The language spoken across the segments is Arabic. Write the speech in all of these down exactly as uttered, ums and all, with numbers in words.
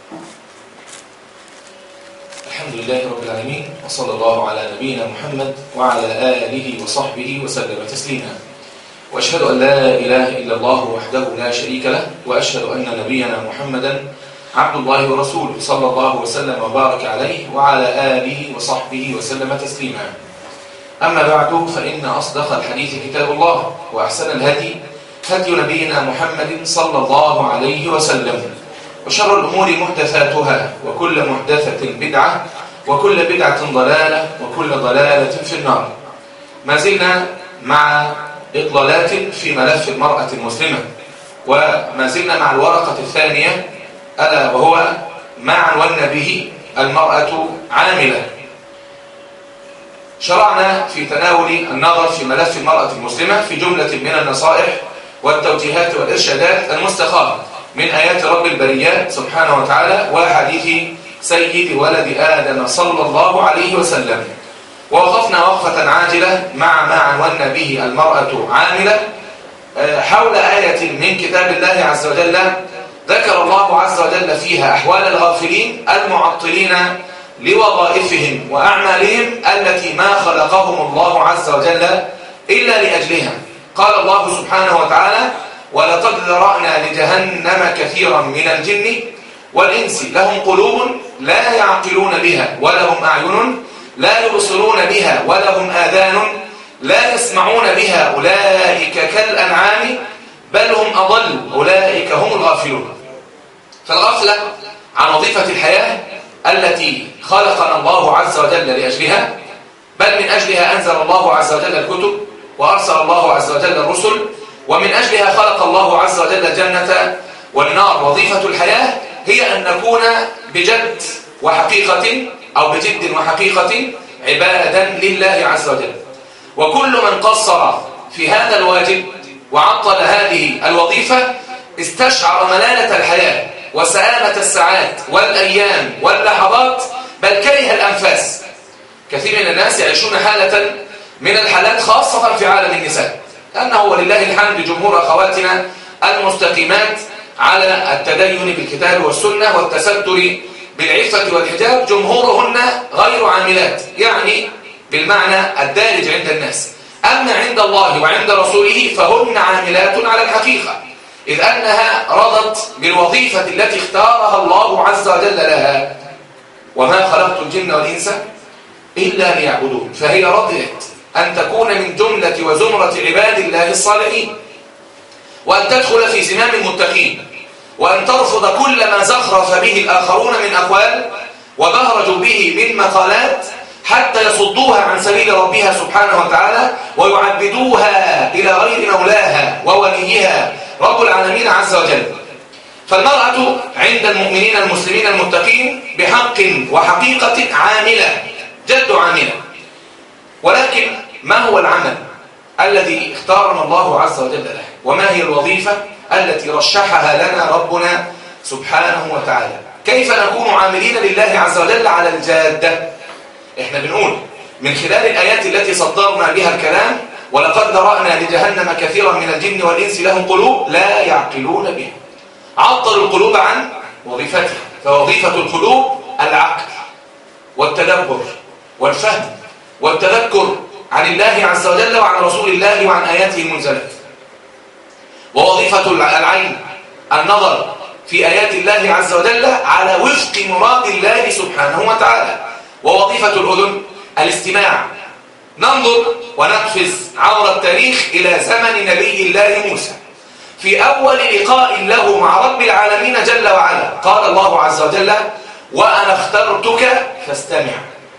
الحمد لله رب العالمين، وصلى الله على نبينا محمد وعلى آله وصحبه وسلم تسليما. وأشهد أن لا إله إلا الله وحده لا شريك له، وأشهد أن نبينا محمدا عبد الله ورسوله صلى الله وسلم وبارك عليه وعلى آله وصحبه وسلم تسليما. أما بعد، فإن أصدق الحديث كتاب الله، وأحسن الهدي هدي نبينا محمد صلى الله عليه وسلم، وشر الأمور محدثاتها، وكل محدثة بدعة، وكل بدعة ضلالة، وكل ضلالة في النار. ما زلنا مع إطلالات في ملف المرأة المسلمة، وما زلنا مع الورقة الثانية، ألا وهو ما عنونا به المرأة عاملة. شرعنا في تناول النظر في ملف المرأة المسلمة في جملة من النصائح والتوجيهات والإرشادات المستخاضة من آيات رب البريات سبحانه وتعالى وحديث سيد ولد آدم صلى الله عليه وسلم. ووقفنا وقفة عاجلة مع ما عنونا به المرأة عاملة حول آية من كتاب الله عز وجل ذكر الله عز وجل فيها أحوال الغافلين المعطلين لوظائفهم وأعمالهم التي ما خلقهم الله عز وجل إلا لأجلها. قال الله سبحانه وتعالى: ولقد ذرأنا لجهنم كثيرا من الجن والإنس لهم قلوب لا يعقلون بها ولهم أعين لا يبصرون بها ولهم آذان لا يسمعون بها أولئك كالأنعام بل هم أضل أولئك هم الغافلون. فالغفلة عن وظيفة الحياة التي خلقنا الله عز وجل لأجلها، بل من أجلها أنزل الله عز وجل الكتب وأرسل الله عز وجل الرسل، ومن أجلها خلق الله عز وجل الجنة والنار. وظيفة الحياة هي أن نكون بجد وحقيقة أو بجد وحقيقة عبادا لله عز وجل. وكل من قصر في هذا الواجب وعطل هذه الوظيفة استشعر ملالة الحياة وسآمة الساعات والأيام واللحظات، بل كره الأنفاس. كثير من الناس يعيشون حالة من الحالات خاصة في عالم النساء، لأنه ولله الحمد جمهور أخواتنا المستقيمات على التدين بالكتاب والسنة والتستر بالعفة والحجاب جمهورهن غير عاملات، يعني بالمعنى الدارج عند الناس. أما عند الله وعند رسوله فهن عاملات على الحقيقة، إذ أنها رضت بالوظيفة التي اختارها الله عز وجل لها. وما خلقت الجن والإنس إلا ليعبدون، فهي رضيت أن تكون من جملة وزمرة عباد الله الصالحين، وأن تدخل في زمام المتقين، وأن ترفض كل ما زخرف به الآخرون من أقوال وبهرجوا به من مقالات حتى يصدوها عن سبيل ربها سبحانه وتعالى ويعبدوها إلى غير مولاها ووليها رب العالمين عز وجل. فالمرأة عند المؤمنين المسلمين المتقين بحق وحقيقة عاملة، جد عاملة. ولكن ما هو العمل الذي اختارنا الله عز وجل له؟ وما هي الوظيفة التي رشحها لنا ربنا سبحانه وتعالى؟ كيف نكون عاملين لله عز وجل على الجادة؟ احنا بنقول من خلال الآيات التي صدرنا بها الكلام: ولقد ذرأنا لجهنم كثيرا من الجن والإنس لهم قلوب لا يعقلون بها. عطلوا القلوب عن وظيفتها، فوظيفة القلوب العقل والتدبر والفهم والتذكر عن الله عز وجل وعن رسول الله وعن آياته المنزلة. ووظيفة العين النظر في آيات الله عز وجل على وفق مراد الله سبحانه وتعالى. ووظيفة الأذن الاستماع، ننظر ونقفز عبر التاريخ إلى زمن نبي الله موسى في أول لقاء له مع رب العالمين جل وعلا. قال الله عز وجل: وأنا اخترتك فاستمع.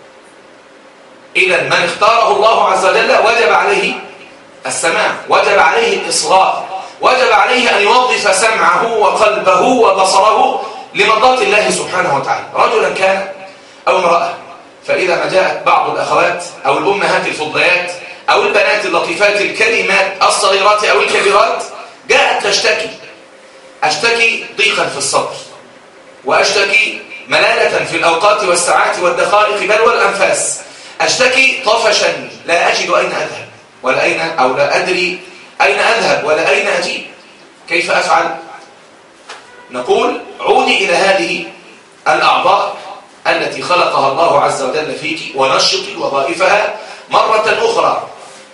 إذن من اختاره الله عز وجل وجب عليه السماع، وجب عليه الإصغاء، وجب عليه أن يوظف سمعه وقلبه وبصره لمرضاة الله سبحانه وتعالى، رجلا كان أو امرأة. فإذا ما جاءت بعض الأخوات أو الأمهات الفضليات أو البنات اللطيفات الكريمات الصغيرات أو الكبيرات جاءت تشتكي، أشتكي ضيقا في الصدر، وأشتكي ملالة في الأوقات والساعات والدقائق بل والأنفاس، أشتكي طفشا لا أجد أين أذهب ولا أين أو لا أدري أين أذهب ولا أين أجيب. كيف أفعل؟ نقول: عودي إلى هذه الأعضاء التي خلقها الله عز وجل فيك ونشط وظائفها مرة أخرى.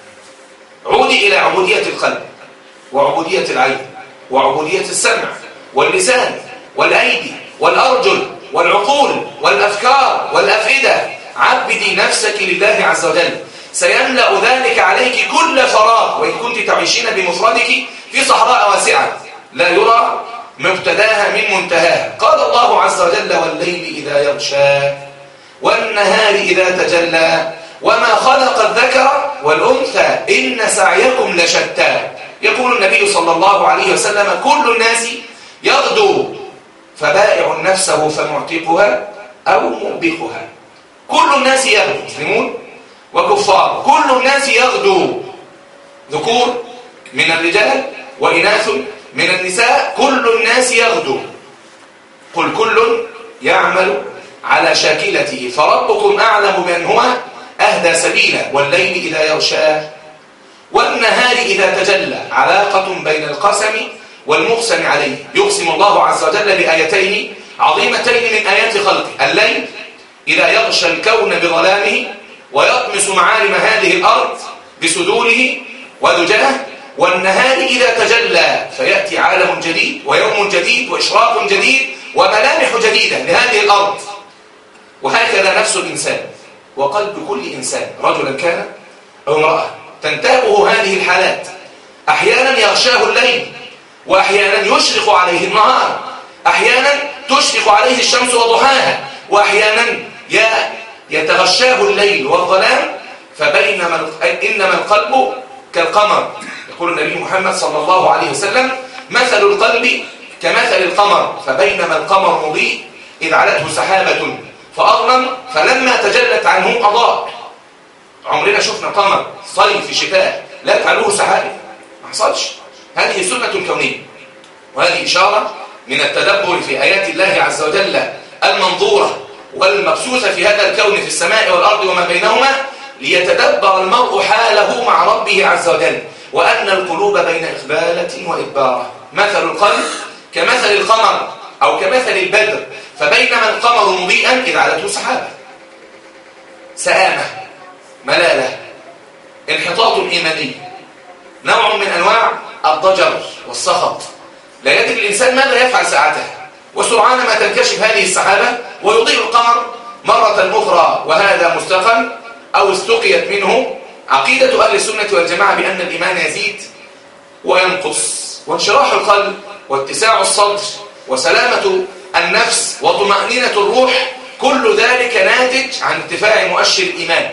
عودي إلى عبودية القلب وعبودية العين وعبودية السمع واللسان والأيدي والأرجل والعقول والأفكار والأفئدة. عبدي نفسك لله عز وجل، سيملأ ذلك عليك كل فراغ. وإن كنت تعيشين بمفردك في صحراء واسعة لا يرى مبتداها من منتهاها. قال الله عز وجل: والليل إذا يغشى والنهار إذا تجلى وما خلق الذكر والأنثى إن سعيكم لشتى. يقول النبي صلى الله عليه وسلم: كل الناس يغدو فبائع نفسه فمعتقها أو موبقها. كل الناس يغدو، مسلمون وكفار، كل الناس يغدو، ذكور من الرجال وإناث من النساء، كل الناس يغدو. قل كل يعمل على شاكلته فربكم أعلم من هو أهدى سبيلا. والليل إذا يغشى والنهار إذا تجلى. علاقة بين القسم والمقسم عليه. يقسم الله عز وجل بآيتين عظيمتين من آيات خلقه: الليل إذا يغشى الكون بظلامه ويطمس معالم هذه الأرض بسدوله ودجاه، والنهار إذا تجلى فيأتي عالم جديد ويوم جديد وإشراق جديد وملامح جديدة لهذه الأرض. وهكذا نفس الإنسان وقلب كل إنسان، رجلا كان أو امرأة، تنتابه هذه الحالات. أحيانا يغشاه الليل وأحيانا يشرق عليه النهار، أحيانا تشرق عليه الشمس وضحاها، وأحيانا يتغشاه الليل والظلام. فبينما إنما القلب كالقمر. يقول النبي محمد صلى الله عليه وسلم: مثل القلب كمثل القمر، فبينما القمر مضيء إذ علته سحابة فأظلم فلما تجلت عنه أضاء. عمرنا شفنا قمر صيف شتاء لا تعلوه سحابة، ما حصلش. هذه سنة كونية، وهذه إشارة من التدبر في آيات الله عز وجل المنظورة والمبثوثة في هذا الكون في السماء والأرض وما بينهما، ليتدبر المرء حاله مع ربه عز وجل، وأن القلوب بين إقبالة وإدبارة. مثل القلب كمثل القمر أو كمثل البدر، فبينما القمر مضيئا إذ علته سحابة. سآمة، ملالة، انحطاط إيماني، نوع من أنواع الضجر والسخط. لا يدري الإنسان ماذا يفعل ساعته، وسرعان ما تنكشف هذه السحابة ويضيء القمر مرة أخرى. وهذا مستقل أو استقيت منه عقيدة أهل السنة والجماعة بأن الإيمان يزيد وينقص، وانشراح القلب واتساع الصدر وسلامة النفس وطمأنينة الروح، كل ذلك ناتج عن ارتفاع مؤشر الإيمان،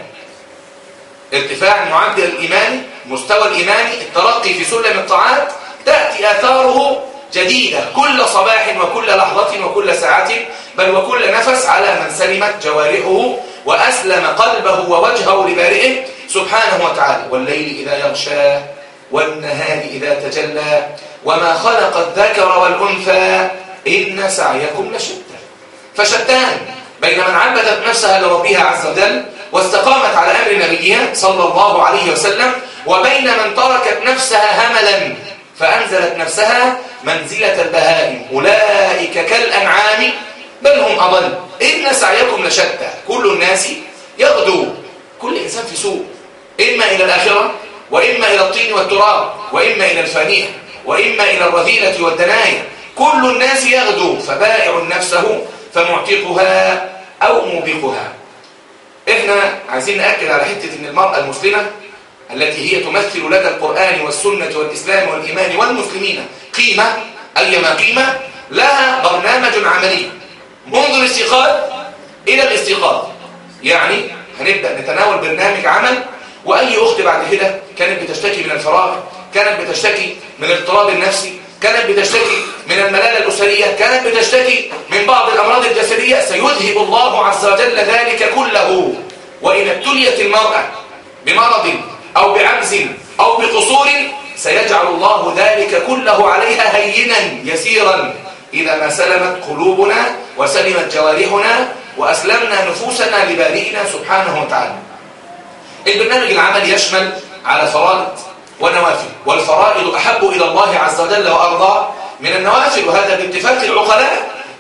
ارتفاع المعدل الإيماني، مستوى الإيماني، الترقي في سلم الطاعات. تأتي آثاره جديدة كل صباح وكل لحظة وكل ساعة، بل وكل نفس، على من سلمت جوارحه وأسلم قلبه ووجهه لبارئه سبحانه وتعالى. والليل إذا يغشى والنهار إذا تجلى وما خلق الذكر والأنثى إن سعيكم لشتى. فشتان بين من عبدت نفسها لربها عز وجل واستقامت على أمر نبيها صلى الله عليه وسلم، وبين من تركت نفسها هملا فأنزلت نفسها منزلة البهائم. أولئك كالأنعام بل هم أضل إن سعيكم لشتى. كل الناس يغدو، كل إنسان في سوء، إما إلى الآخرة وإما إلى الطين والتراب وإما إلى الفانية وإما إلى الرذيلة والدناية. كل الناس يغدو فبائع نفسه فمعتقها أو موبقها. إحنا عايزين نأكد على حتة إن المرأة المسلمة التي هي تمثل لدى القرآن والسنة والإسلام والإيمان والمسلمين قيمة، أيما قيمة، لها برنامج عملي منذ الاستيقاظ إلى الاستيقاظ. يعني هنبدأ نتناول برنامج عمل. وأي أخت بعد كده كانت بتشتكي من الفراغ، كانت بتشتكي من الاضطراب النفسي، كانت بتشتكي من الملالة الأسرية، كانت بتشتكي من بعض الأمراض الجسدية، سيذهب الله عز وجل ذلك كله. وإن ابتليت المرأة بمرض أو بعجز أو بقصور سيجعل الله ذلك كله عليها هينا يسيرا إذا ما سلمت قلوبنا وسلمت جوارحنا وأسلمنا نفوسنا لبارئنا سبحانه وتعالى. البرنامج العملي يشمل على فرائض ونوافل، والفرائض أحب إلى الله عز وجل وأرضاه من النوافل، وهذا باتفاق العقلاء.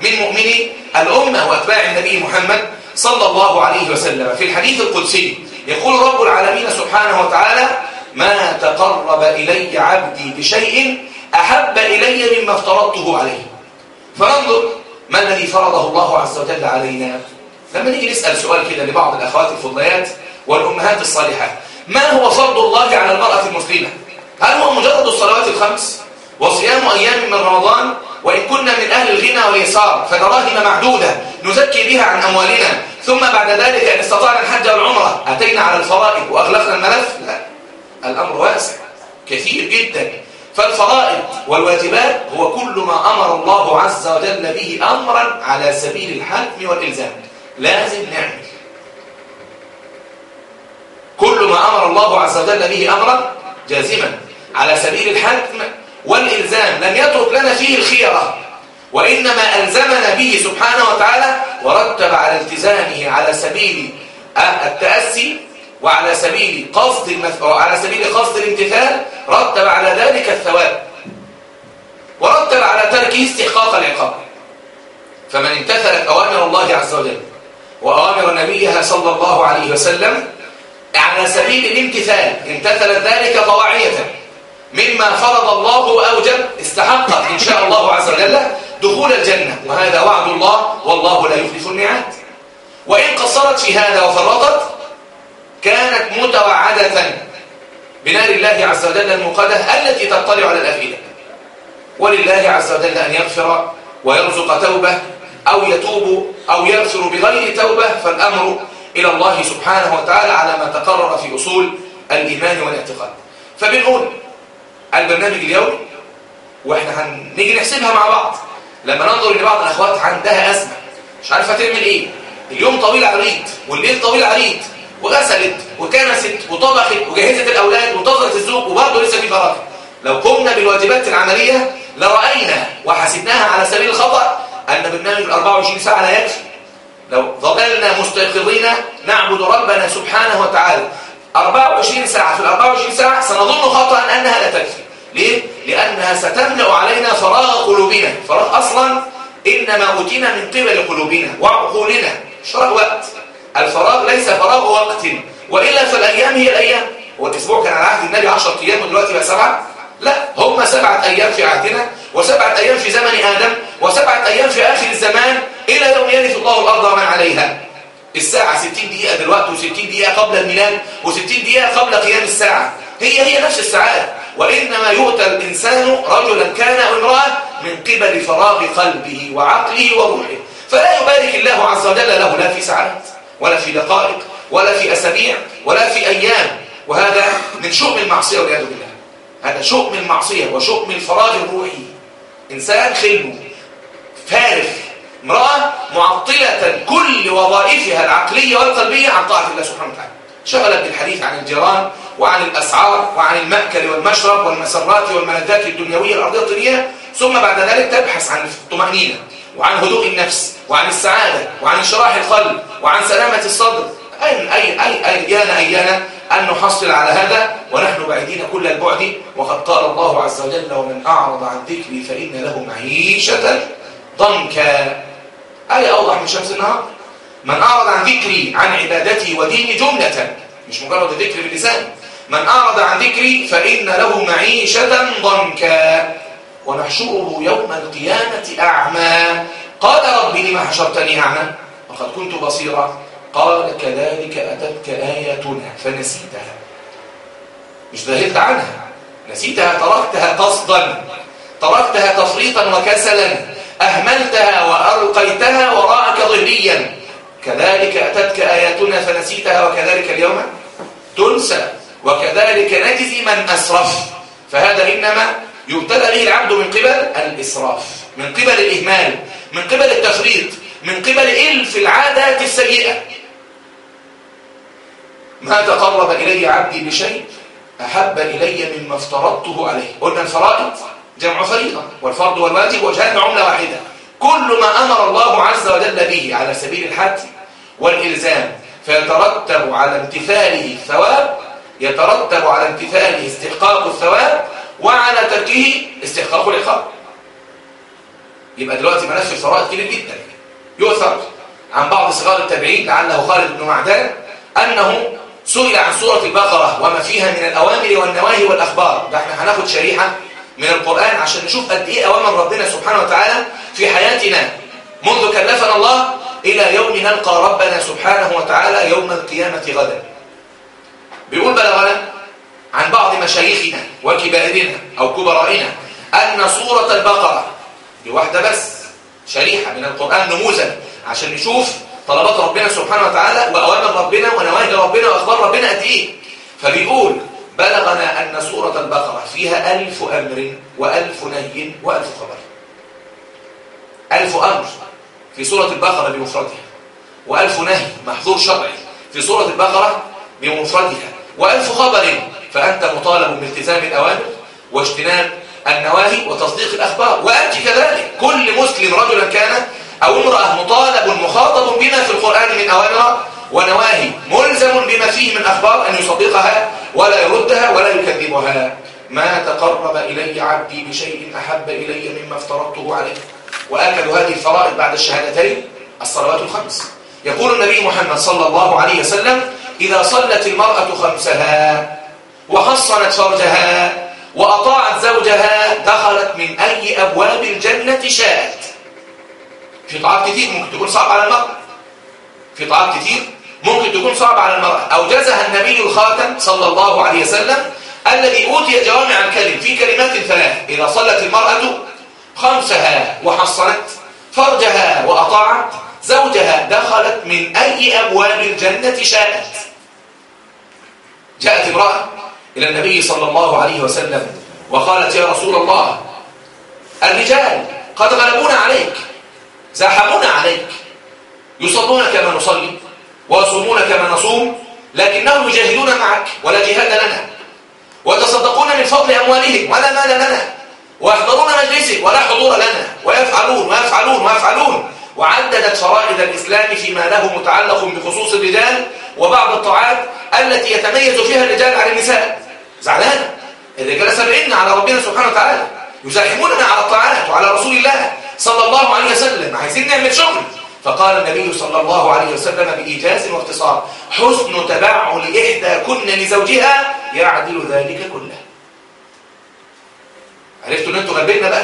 من مؤمني الأمة وأتباع النبي محمد صلى الله عليه وسلم. في الحديث القدسي يقول رب العالمين سبحانه وتعالى: ما تقرب إلي عبدي بشيء أحب إلي مما افترضته عليه. فننظر ما الذي فرضه الله عز وجل علينا. لما نيجي نسأل سؤال كده لبعض الأخوات الفضليات والأمهات الصالحات: ما هو فرض الله على المرأة المسلمة؟ هل هو مجرد الصلوات الخمس وصيام أيام من رمضان، وإن كنا من أهل الغنى واليسار فدراهم معدودة نزكي بها عن أموالنا، ثم بعد ذلك إن استطعنا الحج والعمرة أتينا على الفرائض وأغلقنا الملف؟ لا، الأمر واسع كثير جدا. فالفرائض والواجبات هو كل ما أمر الله عز وجل به أمرا على سبيل الحتم والإلزام، لازم نعمل. كل ما أمر الله عز وجل به أمرا جازما على سبيل الحتم والإلزام، لم يترك لنا فيه الخيرة، وإنما ألزمنا به سبحانه وتعالى، ورتب على التزامه على سبيل التأسي وعلى سبيل قصد المث... وعلى سبيل قصد الامتثال، رتب على ذلك الثواب، ورتب على تركه استحقاق العقاب. فمن امتثلت أوامر الله عز وجل وأوامر نبيها صلى الله عليه وسلم على سبيل الامتثال، امتثلت ذلك طواعية مما فرض الله وأوجب، استحقت إن شاء الله عز وجل دخول الجنة، وهذا وعد الله والله لا يخلف الميعاد. وإن قصرت في هذا وفرطت كانت متوعدة بنار الله عز وجل الموقدة التي تطلع على الأفئدة. ولله عز وجل أن يغفر ويرزق توبة، أو يتوب أو يغفر بغير توبة، فالأمر إلى الله سبحانه وتعالى على ما تقرر في أصول الإيمان والاعتقاد. فبنقول البرنامج اليومي، وإحنا هنيجي نحسبها مع بعض. لما ننظر لبعض الأخوات عندها أزمة مش عارفة تعمل إيه، اليوم طويل عريض والليل طويل عريض، وغسلت وكنست وطبخت وجهزت الأولاد وانتظرت الزوج وبرضه لسه في فراغ. لو قمنا بالواجبات العملية لرأينا وحسبناها على سبيل الخطأ أن برنامج الأربعة وعشرين ساعة لا يكفي. لو ظللنا مستيقظين نعبد ربنا سبحانه وتعالى أربعة وعشرين ساعة في الأربعة وعشرين ساعة سنظن خطأ أنها لا تكفي. ليه؟ لأنها ستملأ علينا فراغ قلوبنا. فراغ أصلا إنما أوتينا من قبل قلوبنا وعقولنا، مش فراغ وقت. الفراغ ليس فراغ وقت، وإلا فالأيام هي الأيام. والأسبوع كان على عهد النبي عشرة أيام ودلوقتي بقى سبعة؟ لا، هم سبعة أيام في عهدنا، وسبعة أيام في زمن آدم، وسبعة أيام في آخر الزمان إلى يوم يرث الله الأرض ومن عليها. الساعة ستين دقيقة دلوقتي، وستين دقيقة قبل الميلاد، وستين دقيقة قبل قيام الساعة، هي هي نفس الساعات. وإنما يؤتى الإنسان رجلا كان أو امرأة من قبل فراغ قلبه وعقله وروحه، فلا يبارك الله عز وجل له لا في ساعات ولا في دقائق ولا في أسابيع ولا في أيام. وهذا من شؤم المعصية والعياذ بالله. هذا شؤم المعصية وشؤم الفراغ الروحي. إنسان خلو فارغ، امرأة معطلة كل وظائفها العقلية والقلبية عن طاعة الله سبحانه وتعالى، شغلت بالحديث عن الجيران وعن الأسعار وعن المأكل والمشرب والمسرات والملذات الدنيوية الأرضية الدنيا، ثم بعد ذلك تبحث عن الطمأنينة وعن هدوء النفس وعن السعادة وعن انشراح القلب وعن سلامة الصدر. أين أي أي أيان أيان أن نحصل على هذا ونحن بعيدين كل البعد. وقد قال الله عز وجل: ومن أعرض عن ذكري فإن له معيشة ضنكا. آية أوضح من شمس النهار. من أعرض عن ذكري، عن عبادتي وديني جملة، مش مجرد الذكر باللسان. من أعرض عن ذكري فإن له معيشة ضنكا ونحشره يوم القيامة أعمى. قال رب لم حشرتني أعمى وقد كنت بصيرا. قال: كذلك أتتك آياتنا فنسيتها. مش ذهلت عنها، نسيتها، تركتها قصدا، تركتها تفريطا وكسلا، أهملتها وألقيتها وراءك ظهريا. كذلك أتتك آياتنا فنسيتها وكذلك اليوم تنسى وكذلك نجزي من أسرف. فهذا إنما يبتلى به العبد من قبل الإسراف، من قبل الإهمال، من قبل التفريط، من قبل إلف العادات السيئة. ما تقرب إلي عبدي بشيء أحب إلي مما افترضته عليه. قلنا الفرائض جمع فريضة، والفرض والواجب وجهان عملة واحدة. كل ما أمر الله عز وجل به على سبيل الحتم والإلزام فيترتب على امتثاله الثواب، يترتب على امتثاله استحقاق الثواب، وعلى تركه استحقاق العقاب. يبقى دلوقتي ملف الفرائض كبير جدا. يؤثر عن بعض صغار التابعين لعله خالد بن معدان أنه سئل عن سورة البقرة وما فيها من الأوامر والنواهي والأخبار. ده احنا هناخد شريحة من القرآن عشان نشوف قد إيه أوامر ربنا سبحانه وتعالى في حياتنا منذ كلفنا الله إلى يوم نلقى ربنا سبحانه وتعالى يوم القيامة غدا. بيقول بلغنا عن بعض مشايخنا وكبارنا أو كبرائنا أن سورة البقرة بواحدة بس شريحة من القرآن نموذج عشان نشوف طلبات ربنا سبحانه وتعالى وأوامر ربنا ونواهي ربنا وأخبار ربنا قد إيه. فبيقول بلغنا أن سورة البقرة فيها ألف أمر وألف نهي وألف خبر. ألف أمر في سورة البقرة بمفردها، وألف نهي محظور شرعي في سورة البقرة بمفردها، وألف خبر فأنت مطالب بالتزام الأوامر واجتناب النواهي وتصديق الأخبار. وأنت كذلك كل مسلم رجلا كان أو امرأة مطالب مخاطب بما في القرآن من أوامر ونواهي، ملزم بما فيه من أخبار أن يصدقها ولا يردها ولا يكذبها. ما تقرب إلي عبدي بشيء أحب إلي مما افترضته عليه. وآكد هذه الفرائض بعد الشهادتين الصلوات الخمس. يقول النبي محمد صلى الله عليه وسلم إذا صلت المرأة خمسها وحصنت فرجها وأطاعت زوجها دخلت من أي أبواب الجنة شاءت. في طاعات كتير ممكن تكون صعب على المرأة، في طاعات كتير ممكن تكون صعب على المرأة. أوجزها النبي الخاتم صلى الله عليه وسلم الذي أوتي جوامع الكلم في كلمات ثلاث. إذا صلت المرأة خمسها وحصنت فرجها وأطاعت زوجها دخلت من أي أبواب الجنة شاءت. جاءت امرأة إلى النبي صلى الله عليه وسلم وقالت يا رسول الله الرجال قد غلبونا عليك، زاحمونا عليك، يصلون كما نصلي ويصومون كما نصوم، لكنهم يجاهدون معك ولا جهاد لنا، ويتصدقون من فضل أموالهم ولا مال لنا، ويحضرون مجلسك ولا حضور لنا، ويفعلون ويفعلون ويفعلون. وعددت فرائض الإسلام فيما له متعلق بخصوص الرجال وبعض الطاعات التي يتميز فيها الرجال عن النساء. زعلان الرجال سابقين على ربنا سبحانه وتعالى، يزاحموننا على الطاعات وعلى رسول الله صلى الله عليه وسلم، عايزين نعمل شغل. فقال النبي صلى الله عليه وسلم بإيجاز واختصار حسن تبعل إحداكن لزوجها يعدل ذلك كله. عرفتوا ان انتوا غلبنا بقى؟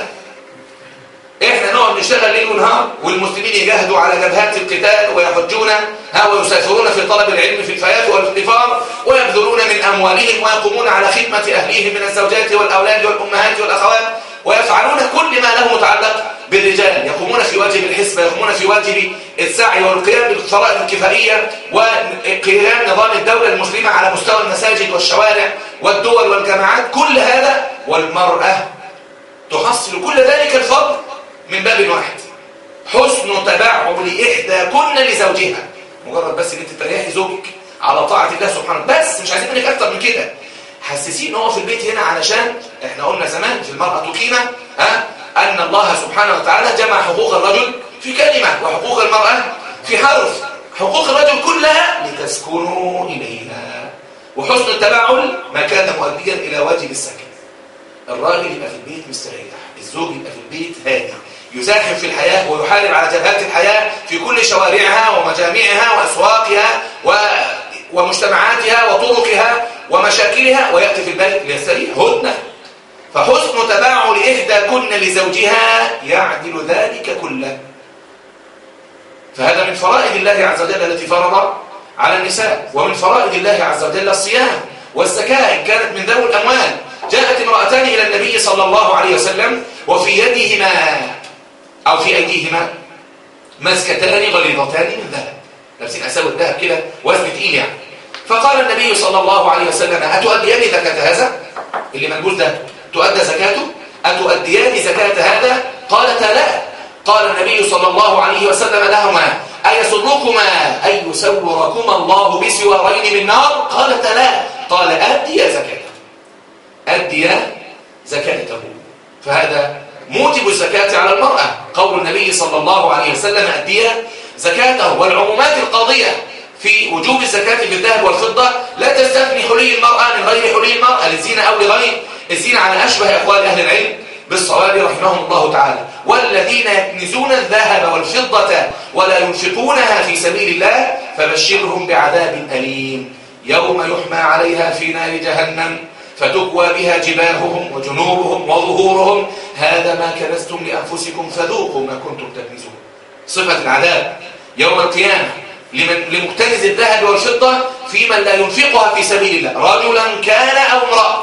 احنا نقعد نشتغل ليل ونهار والمسلمين يجاهدوا على جبهات القتال ويحجون ها ويسافرون في طلب العلم في الفيات والاغتفار ويبذلون من اموالهم ويقومون على خدمه اهليهم من الزوجات والاولاد والامهات والاخوات، ويفعلون كل ما له متعلق بالرجال، يقومون في واجب الحسبه، يقومون في واجب السعي والقيام بالفرائض الكفائيه وقيام نظام الدوله المسلمه على مستوى المساجد والشوارع والدول والجامعات. كل هذا والمراه تحصل كل ذلك الفضل من باب واحد، حسن تبعل إحداكن لزوجها. مجرد بس ان انت تريحي زوجك على طاعة الله سبحانه، بس مش عايزين منك اكتر من كده. حسسين هو في البيت هنا علشان احنا قلنا زمان في المرأة قيمة ها ان الله سبحانه وتعالى جمع حقوق الرجل في كلمة وحقوق المرأة في حرف. حقوق الرجل كلها لتسكنوا إليها، وحسن التبعل ما كان مؤديا إلى واجب السكن. الراجل يبقى في البيت مستريح، الزوج يبقى في البيت هادي، يزاحم في الحياة ويحارب على جبهات الحياة في كل شوارعها ومجامعها وأسواقها و... ومجتمعاتها وطرقها ومشاكلها، ويأتي في البيت ليستريح هدنة. فحسن تبعل إحداكن لزوجها يعدل ذلك كله. فهذا من فرائض الله عز وجل التي فرض على النساء، ومن فرائض الله عز وجل الصيام والزكاة إن كانت من ذوي الأموال. جاءت امرأتان إلى النبي صلى الله عليه وسلم وفي يدهما أو في أيديهما مسكتان غليظتان من ذهب، لابسين أساور ذهب كده وزن تقيل يعني. فقال النبي صلى الله عليه وسلم أتؤديان زكاة هذا اللي منجوز ده؟ تؤدى زكاته؟ أتؤديان زكاة هذا؟ قالتا لا. قال النبي صلى الله عليه وسلم لهما أيسركما أن يسوركما الله بسوارين من نار؟ قالتا لا. قال أديا زكاته، أديا زكاته. فهذا موجب الزكاة على المرأة، قول النبي صلى الله عليه وسلم أديا زكاته. والعمومات القاضية في وجوب الزكاة بالذهب والفضة لا تستثني حلي المرأة من غير حلي المرأة للزينة أو لغير الزينة على أشبه أقوال أهل العلم بالصواب رحمهم الله تعالى: والذين يكنزون الذهب والفضة ولا ينفقونها في سبيل الله فبشرهم بعذاب أليم يوم يحمى عليها في نار جهنم فتكوى بها جباههم وجنوبهم وظهورهم هذا ما كنزتم لأنفسكم فذوقوا ما كنتم تكنزون. صفة العذاب يوم القيامة لمن لمكتنز الذهب والفضة في من لا ينفقها في سبيل الله، رجلا كان أو امرأة.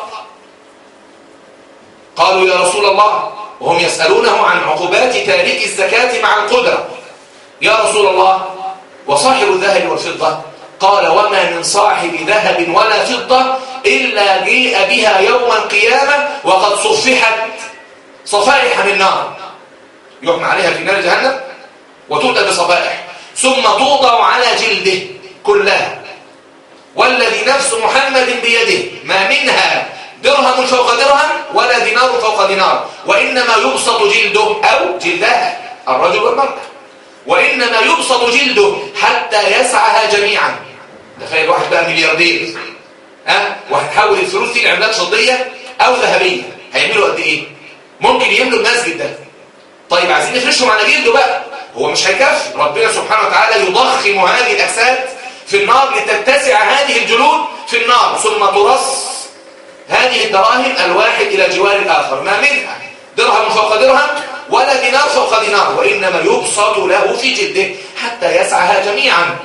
قالوا يا رسول الله وهم يسألونه عن عقوبات تارك الزكاة مع القدرة: يا رسول الله وصاحب الذهب والفضة؟ قال: وما من صاحب ذهب ولا فضة إلا جيء بها يوم القيامة وقد صفحت صفائح من نار، يحمى عليها في نار جهنم وتؤتى بصفائح ثم توضع على جلده كلها، والذي نفس محمد بيده ما منها درهم فوق درهم ولا دينار فوق دينار، وإنما يبسط جلده أو جلدها الرجل والمرأة، وإنما يبسط جلده حتى يسعها جميعا. تخيل واحد بقى ملياردير ها وهتحول الفلوس دي لعملات فضية أو ذهبية، هيعملوا قد إيه؟ ممكن يملوا المسجد ده. طيب عايزين نفرشهم على جلده بقى، هو مش هيكفي. ربنا سبحانه وتعالى يضخم هذه الأجساد في النار لتتسع هذه الجلود في النار، ثم ترص هذه الدراهم الواحد إلى جوار الآخر، ما منها درهم فوق درهم ولا دينار فوق دينار، وإنما يبسط له في جلده حتى يسعها جميعا.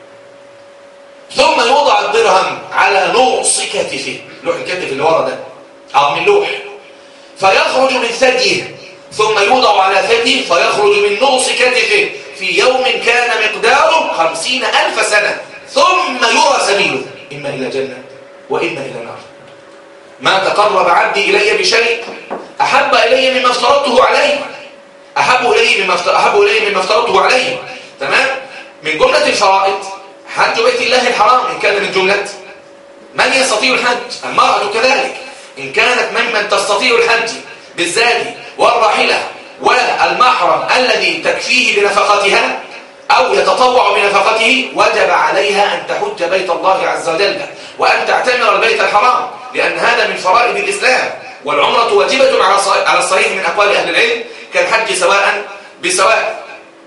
ثم يوضع الدرهم على نوص كتفه، لوح الكتف اللي ورا ده عظم اللوح، فيخرج من ثديه، ثم يوضع على ثديه فيخرج من نوص كتفه في يوم كان مقداره خمسين ألف سنة، ثم يرى سبيله إما إلى جنة وإما إلى نار. ما تقرب عبدي إلي بشيء أحب إلي مما افترضته عليه، أحب إلي مما أحب إلي مما افترضته عليه. تمام؟ من جملة الفرائض حج بيت الله الحرام إن كان من جملة من يستطيع الحج، المرأة كذلك إن كانت ممن تستطيع الحج بالزاد والراحلة والمحرم الذي تكفيه بنفقتها أو يتطوع بنفقته، وجب عليها أن تحج بيت الله عز وجل وأن تعتمر البيت الحرام، لأن هذا من فرائض الإسلام. والعمرة واجبة على الصحيح من أقوال أهل العلم كالحج سواء بسواء.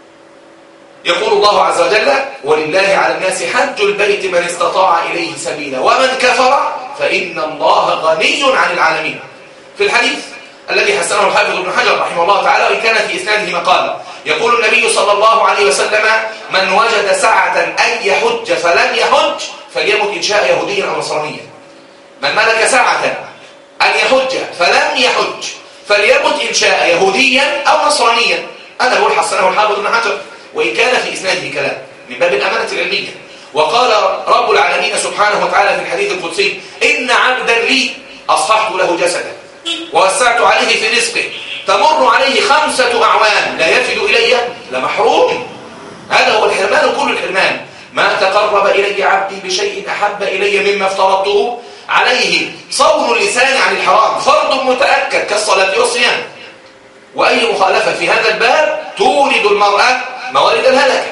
يقول الله عز وجل: ولله على الناس حج البيت من استطاع إليه سبيلا ومن كفر فإن الله غني عن العالمين. في الحديث الذي حسنه الحافظ ابن حجر رحمه الله تعالى وإن كان في إسناده مقال، يقول النبي صلى الله عليه وسلم: من وجد سعة أن يحج فلم يحج فليمت إن شاء يهوديا أو نصرانيا. من ملك سعة أن يحج فلم يحج فليمت إن شاء يهوديا أو نصرانيا. أنا بقول حسنه الحافظ ابن حجر وإن كان في إسناده كلام من باب الأمانة العلمية. وقال رب العالمين سبحانه وتعالى في الحديث القدسي: إن عبدا لي أصححت له جسدا ووسعت عليه في رزقه تمر عليه خمسة أعوام لا يفد إلي لمحروم. هذا هو الحرمان كل الحرمان. ما تقرب إلي عبدي بشيء أحب إلي مما افترضته عليه. صون اللسان عن الحرام فرض متأكد كالصلاة والصيام، وأي مخالفة في هذا الباب تولد المرأة موارد الهلكة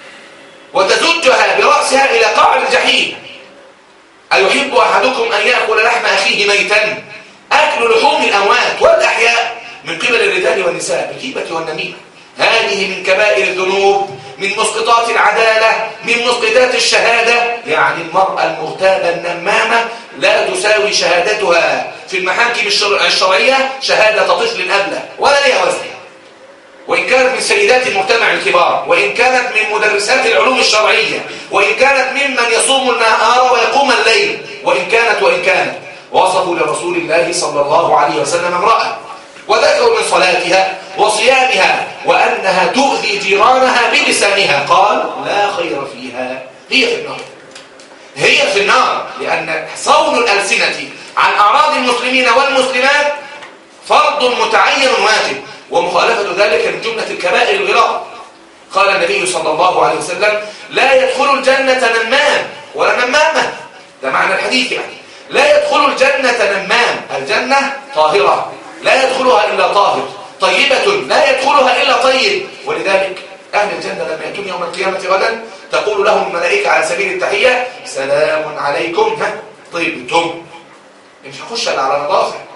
وتزجها برأسها إلى قعر الجحيم. أيحب أحدكم أن يأكل لحم أخيه ميتا؟ أكل لحوم الأموات والأحياء من قبل الرجال والنساء بالغيبة والنميمة، هذه من كبائر الذنوب، من مسقطات العدالة، من مسقطات الشهادة. يعني المرأة المغتابة النمامة لا تساوي شهادتها في المحاكم الشرعية شهادة طفل أبلة ولا لها وزن، وإن كانت من سيدات المجتمع الكبار، وإن كانت من مدرسات العلوم الشرعية، وإن كانت ممن يصوم النهار ويقوم الليل، وإن كانت وإن كانت وصفوا لرسول الله صلى الله عليه وسلم امرأة وذكروا من صلاتها وصيامها وأنها تؤذي جيرانها بلسانها، قال: لا خير فيها، هي في النار، هي في النار. لأن صون الألسنة عن أعراض المسلمين والمسلمات فرض متعين واجب، ومخالفة ذلك من جملة الكبائر الغلاظ. قال النبي صلى الله عليه وسلم: لا يدخل الجنة نمام ولا نمامة. ده معنى الحديث، يعني لا يدخل الجنة نمام، الجنة طاهرة لا يدخلها إلا طاهر، طيبة لا يدخلها إلا طيب. ولذلك أهل الجنة لما يأتون يوم القيامة غدا تقول لهم الملائكة على سبيل التحية: سلام عليكم ها طيبتم. مش هخش إلا على نظافة،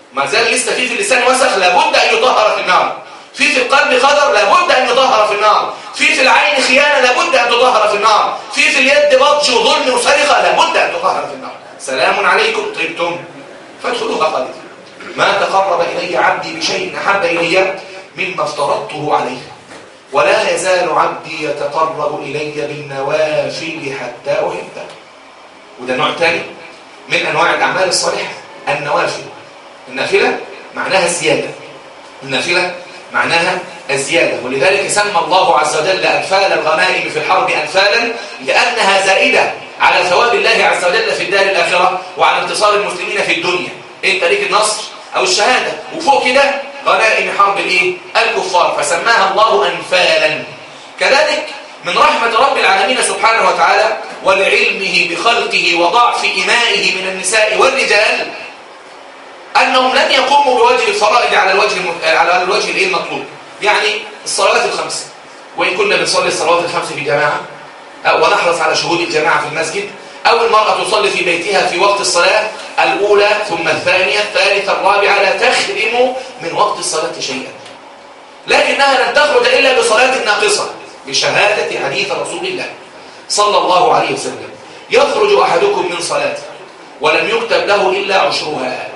ما زال لسه في في اللسان وسخ لابد أن يطهر في النار، في في القلب قدر لابد أن يطهر في النار، في في العين خيانة لابد أن تطهر في النار، في في اليد بطش وظلم وسرقة لابد أن تطهر في النار. سلام عليكم طيبتم فادخلوها خالدين. ما تقرب إلي عبدي بشيء أحب إلي مما افترضته عليه، ولا يزال عبدي يتقرب إلي بالنوافل حتى أحبه. وده نوع تاني من أنواع الأعمال الصالحة، النوافل. النافلة معناها الزيادة، النافلة معناها الزيادة، ولذلك سمى الله عز وجل أنفال الغنائم في الحرب أنفالا لأنها زائدة على ثواب الله عز وجل في الدار الآخرة وعلى انتصار المسلمين في الدنيا. انت ليك النصر أو الشهادة، وفوق كده غنائم حرب الايه؟ الكفار، فسماها الله أنفالا. كذلك من رحمة رب العالمين سبحانه وتعالى ولعلمه بخلقه وضعف إمائه من النساء والرجال أنهم لن يقوموا بواجب الفرائض على الوجه على الوجه الايه المطلوب. يعني الصلوات الخمس، وإن كنا بنصلي الصلوات الخمس في جماعة ونحرص على شهود الجماعة في المسجد، أو المرأة تصلي في بيتها في وقت الصلاة الأولى ثم الثانية الثالثة الرابعة لا تخرم من وقت الصلاة شيئا، لكنها لن تخرج إلا بصلاة ناقصة بشهادة حديث رسول الله صلى الله عليه وسلم: يخرج أحدكم من صلاته ولم يكتب له إلا عشرها.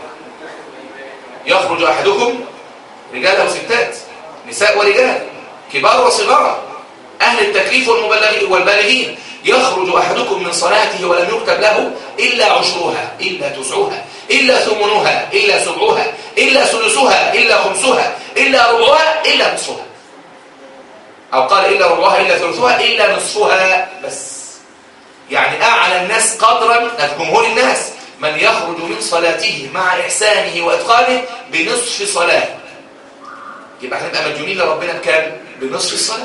يخرج أحدكم، رجال وستات، نساء ورجال، كبار وصغار، أهل التكليف والبالغين. يخرج أحدكم من صلاته ولم يكتب له إلا عشرها، إلا تسعها، إلا ثمنها، إلا سبعها، إلا ثلثها، إلا خمسها، إلا ربعها، إلا نصفها. أو قال إلا ربعها، إلا ثلثها، إلا نصفها. بس يعني أعلى الناس قدرا، جمهور الناس، من يخرج من صلاته مع إحسانه وإتقانه بنصف صلاة. يبقى احنا نبقى مديونين لربنا بكام؟ بنصف الصلاة.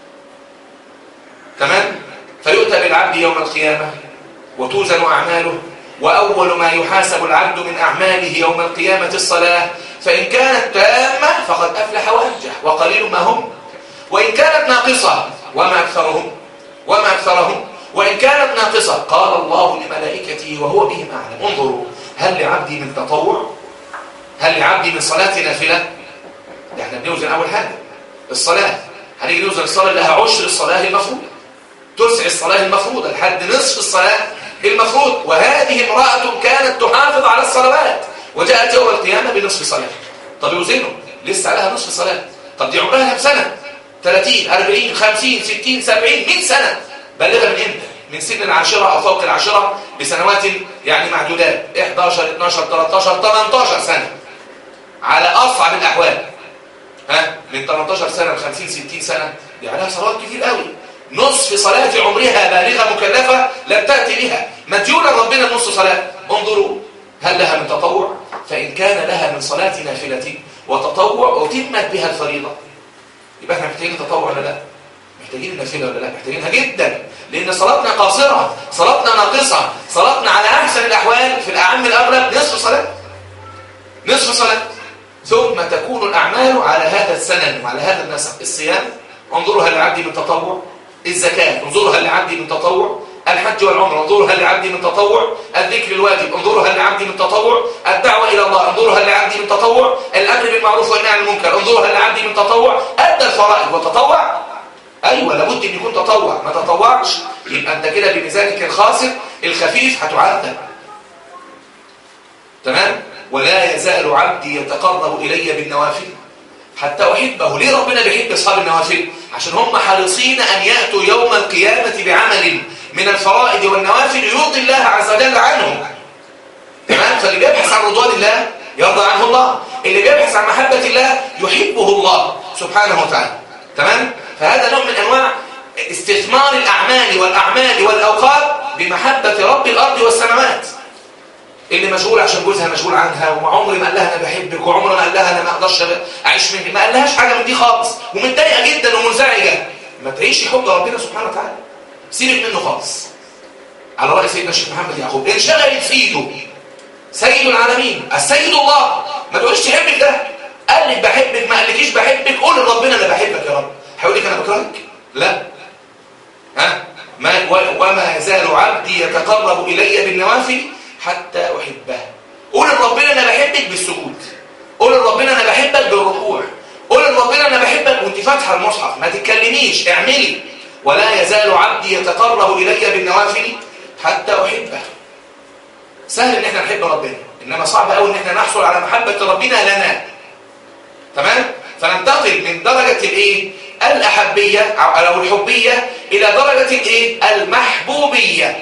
تمام؟ فيؤتى بالعبد يوم القيامة وتوزن أعماله، وأول ما يحاسب العبد من أعماله يوم القيامة الصلاة، فإن كانت تامة فقد أفلح وأنجح وقليل ما هم، وإن كانت ناقصة وما أكثرهم وما أكثرهم وإن كانت ناقصة قال الله لملائكته وهو بهم أعلم: انظروا هل لعبدي من تطوع؟ هل لعبدي من صلاة نافلة؟ ده احنا بنوزن أول حاجة الصلاة، هنيجي نوزن الصلاة اللي لها عشر الصلاة المفروضة، تسع الصلاة المفروضة لحد نصف الصلاة المفروض. وهذه امرأة كانت تحافظ على الصلوات وجاءت يوم القيامة بنصف صلاة. طب يوزنوا لسه عليها نصف صلاة. طب دي عمرها كم سنة؟ ثلاثين أربعين خمسين ستين سبعين مئة سنة. بلغها من امتى؟ من سن العاشرة أو فوق العاشرة بسنوات يعني معدودات، إحدى عشر اثناشر ثلاثة عشر ثمانية عشر سنة على أصعب الأحوال. ها من ثمانية عشر سنة ل خمسين ستين سنة، دي عليها صلوات كتير قوي. نصف صلاة عمرها بالغة مكلفة لم تأتي بها، مديونة ربنا نصف صلاة. انظروا هل لها من تطوع؟ فإن كان لها من صلاة نافلة وتطوع وتمت بها الفريضة، يبقى احنا محتاجين تطوع ولا لا؟ محتاجين النافلة ولا لا؟ محتاجينها جدا، لأن صلاتنا قاصرة، صلاتنا ناقصة، صلاتنا على أحسن الأحوال في الأعم الأغلب نصف صلاة، نصف صلاة. ثم تكون الأعمال على هذا السنن وعلى هذا النسق. الصيام انظروا هل لعبدي من تطوع، الزكاة انظروا هل لعبدي من تطوع، الحج والعمرة انظروا هل لعبدي من تطوع، الذكر الواجب انظروا هل لعبدي من تطوع، الدعوة إلى الله انظروا هل لعبدي من تطوع، الأمر بالمعروف والنهي عن المنكر انظروا هل لعبدي من تطوع. أدى الفرائض وتطوع، أيوة لابد أن يكون تطوع. ما تطوعش يبقى أنت كده بميزانك الخاسر الخفيف هتعذب. تمام؟ ولا يزال عبدي يتقرب إلي بالنوافل حتى أحبه. ليه ربنا بيحب أصحاب النوافل؟ عشان هم حريصين أن يأتوا يوم القيامة بعمل من الفرائض والنوافل يرضي الله عز وجل عنهم. تمام؟ فاللي بيبحث عن رضوان الله يرضى عنه الله، اللي بيبحث عن محبة الله يحبه الله سبحانه وتعالى. تمام؟ فهذا نوع من أنواع استثمار الأعمال والأعمال والأوقات بمحبة رب الأرض والسماوات. اللي مشغول عشان جوزها مشغول عنها، وما عمري ما قال لها انا بحبك، وعمري ما قال لها انا ما اقدرش اعيش منك، ما قالهاش حاجه من دي خالص، ومتضايقه جدا ومنزعجه. ما تعيش حب ربنا سبحانه وتعالى، سيبك منه خالص. على راي سيدنا الشيخ محمد يعقوب: انشغلت في ايده سيد العالمين السيد الله، ما تقولش تحبك ده، قال لك بحبك ما قالكيش بحبك، قول لربنا انا بحبك يا رب. هيقول لك انا بكرهك؟ لا. ها ما وما يزال عبدي يتقرب الي بالنوافل حتى أحبه. قول لربنا انا بحبك بالسجود، قول لربنا انا بحبك بالركوع، قول لربنا انا بحبك وانت فاتحه المصحف، ما تتكلميش، اعملي. ولا يزال عبدي يتقرب الي بالنوافل حتى احبه. سهل ان احنا نحب ربنا، انما صعب قوي ان احنا نحصل على محبه ربنا لنا. تمام؟ فننتقل من درجه الايه؟ الاحبيه او الحبيه الى درجه الايه؟ المحبوبيه.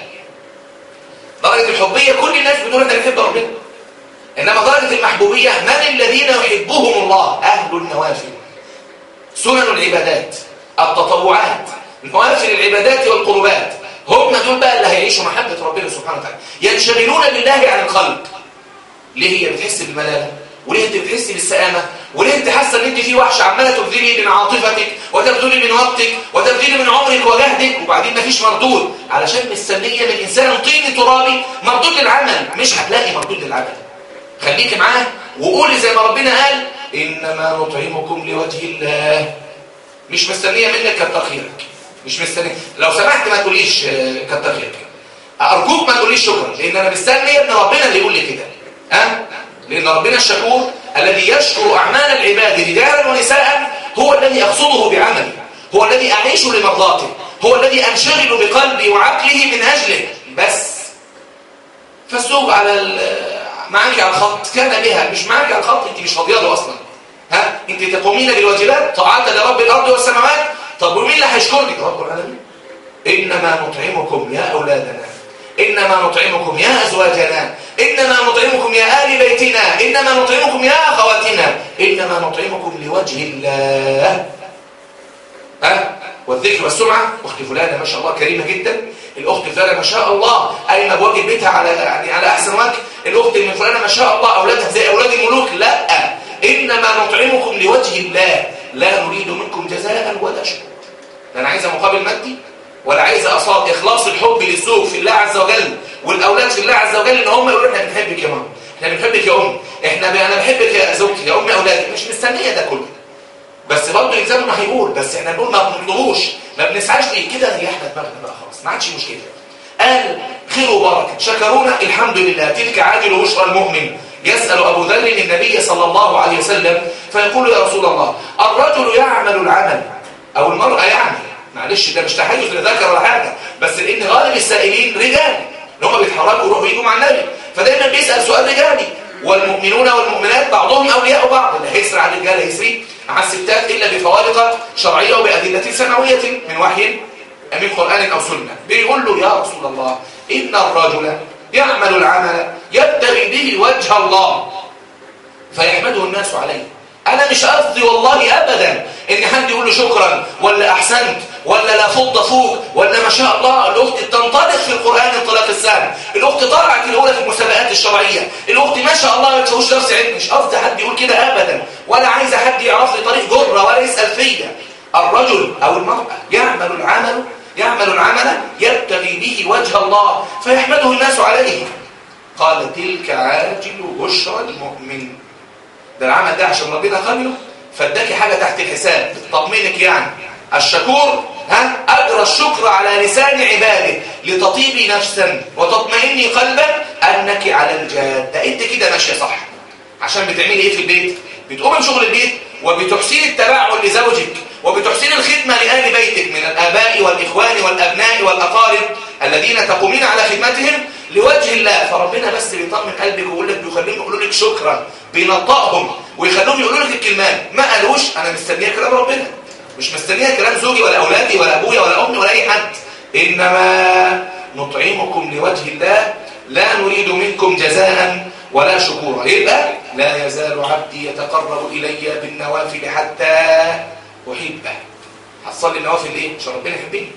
درجه الحبيه كل الناس بتقول احنا بنحب ربنا، انما درجه المحبوبيه من الذين يحبهم الله؟ اهل النوافل، سنن العبادات، التطوعات، نوافل العبادات والقربات، هم دول بقى اللي هيعيشوا محبه ربنا سبحانه وتعالى، ينشغلون بالله عن الخلق. ليه هي بتحس بالملامه؟ وليه انت بتحسي بالسآمة؟ وليه انت حاسه ان انت في وحشه عماله تبذلي من عاطفتك وتبذلي من وقتك وتبذلي من عمرك وجهدك وبعدين مفيش مردود؟ علشان مستنيه من انسان طيني ترابي مردود للعمل. مش هتلاقي مردود للعمل. خليكي معاه وقولي زي ما ربنا قال انما نطعمكم لوجه الله. مش مستنيه منك كتر خيرك، مش مستنيه. لو سمحت ما تقوليش كتر خيرك، ارجوك ما تقوليش شكرا، لان انا مستني ان ربنا اللي يقول لي كده. ها؟ لأن ربنا الشكور الذي يشكر أعمال العباد رجالا ونساء هو الذي أقصده بعملي، هو الذي أعيش لمرضاته، هو الذي أنشغل بقلبي وعقله من أجله بس. فالسوق على معاك على الخط كان بها، مش معاك على الخط أنت مش فاضيه له أصلا. ها؟ أنت تقومين بالواجبات طاعة لرب الأرض والسماوات. طب ومين اللي هيشكرني؟ رب العالمين. إنما نطعمكم يا أولادنا، إنما نطعمكم يا أزواجنا، إنما نطعمكم يا آل بيتنا، إنما نطعمكم يا أخواتنا، إنما نطعمكم لوجه الله. ها؟ والذكر والسمعة. أخت فلانة ما شاء الله كريمة جدا، الأخت فلانة ما شاء الله قايمة بواجب بيتها على يعني على أحسن وجه، الأخت من فلانة ما شاء الله أولادها زي أولاد الملوك. لا، إنما نطعمكم لوجه الله لا نريد منكم جزاء ولا شكر. لا أنا عايزة مقابل مادي ولا عايز أصاب إخلاص الحب للزوج في الله عز وجل والأولاد في الله عز وجل إن هم يقولوا إحنا بنحبك يا ماما، إحنا بنحبك يا أم، إحنا ب... أنا بحبك يا زوجتي يا أم أولادي. مش مستنية ده كله، بس برضه يلزمنا هيقول، بس إحنا نقول ما بنطلبوش، ما بنسعاش ليه كده. ريحنا دماغنا بقى خلاص، ما عادش مشكلة. قال خير وبركة شكرونا الحمد لله، تلك عاجل بشرى المؤمن. يسأل أبو ذر النبي صلى الله عليه وسلم فيقول يا رسول الله الرجل يعمل العمل أو المرأة يعني، معلش ده مش تحيز لذكر ولا حاجه، بس لان غالب السائلين رجال اللي هم بيتحركوا يروحوا يجوا مع النبي، فدايما بيسال سؤال رجالي. والمؤمنون والمؤمنات بعضهم اولياء بعض، اللي هيسري على الرجال هيسري على الستات الا بفوارق شرعيه وبادله سماويه من وحي من قران او سنه. بيقول له يا رسول الله ان الرجل يعمل العمل يبتغي به وجه الله فيحمده الناس عليه. أنا مش قصدي والله أبدا إن حد يقول له شكرا ولا أحسنت ولا لا فض فوق ولا ما شاء الله. الأخت تنطلق في القرآن انطلاق السام، الأخت طلعت الأولى في المسابقات الشرعية، الأخت ما شاء الله ما تسويش نفس علم. مش قصدي حد يقول كده أبدا، ولا عايز حد يعرف لي طريق جرة ولا يسأل فيا. الرجل أو المرأة يعمل العمل يعمل العمل يبتغي به وجه الله فيحمده الناس عليه. قال تلك عاجل بشرى المؤمن. ده العمل ده عشان ربنا قبله فاداكي حاجة تحت الحساب تطمئنك يعني. الشكور ها أجرى الشكر على لسان عباده لتطيبي نفسا وتطمئني قلبا أنك على الجادة. أنت كده ماشية صح. عشان بتعملي إيه في البيت؟ بتقوم من شغل البيت وبتحسين التبعل لزوجك وبتحسين الخدمة لآل بيتك من الآباء والإخوان والأبناء والأقارب الذين تقومين على خدمتهم لوجه الله. فربنا بس بيطمن قلبك ويقول لك بيخليهم يقولوا لك شكرا، بينطقهم ويخلوهم يقولوا لك الكلمات. ما قالوش انا مستنيه كلام ربنا، مش مستنيه كلام زوجي ولا اولادي ولا ابويا ولا امي ولا اي حد. انما نطعمكم لوجه الله لا نريد منكم جزاء ولا شكورا. يبقى لا يزال عبدي يتقرب الي بالنوافل حتى احبه. هتصلي النوافل ليه؟ عشان ربنا يحبني.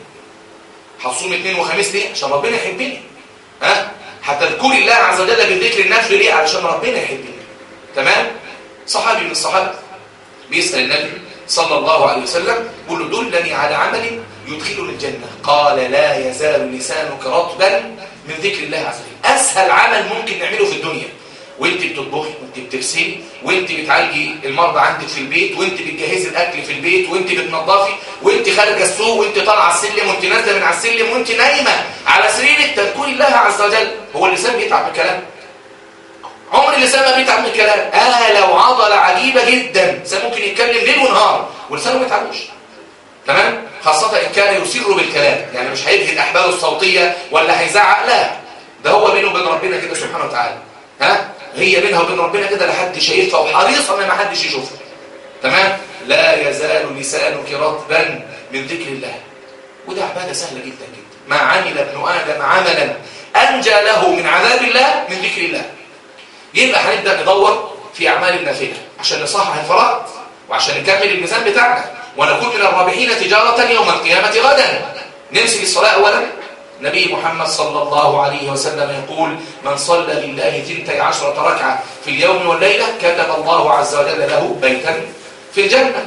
هتصوم اثنين وخميس ليه؟ عشان ربنا يحبني. ها؟ هتذكري الله عز وجل بالذكر النفل ليه؟ علشان ربنا يحبني. تمام؟ صحابي من الصحابه بيسأل النبي صلى الله عليه وسلم يقول له دلني على عمل يدخلني الجنة. قال لا يزال لسانك رطبا من ذكر الله عز وجل. أسهل عمل ممكن نعمله في الدنيا وانت بتطبخي وانت بتغسلي وانت بتعالجي المرضى عندك في البيت وانت بتجهزي الاكل في البيت وانت بتنظفي وانت خارجه السوق وانت طالعه على السلم وانت نازله من على السلم وانت نايمه على سريرك تذكري الله عز وجل. هو اللسان بيتعب بالكلام؟ عمر اللسان ما بيتعب من الكلام. آلة وعضلة عجيبة جدا، الإنسان ممكن يتكلم ليل ونهار ولسانه ما بيتعبوش. تمام؟ خاصة إن كان يسر بالكلام، يعني مش هيبهي الأحبال الصوتية ولا هيزعق، لا، ده هو بينه وبين ربنا كده سبحانه وتعالى. ها؟ هي بينها وبين ربنا كده لا حد شايفها وحريصة ان ما حدش يشوفها. تمام؟ لا يزال لسانك رطبا من ذكر الله. وده عبادة سهلة جدا جدا. ما عمل ابن آدم عملا أنجى له من عذاب الله من ذكر الله. يبقى هنبدأ ندور في أعمال النافلة عشان نصحح الفرائض وعشان نكمل الميزان بتاعنا ونكون من الرابحين تجارة يوم القيامة غدا. نمسك الصلاة أولا. نبي محمد صلى الله عليه وسلم يقول: من صلى لله ثنتي عشرة ركعة في اليوم والليلة كتب الله عز وجل له بيتا في الجنة.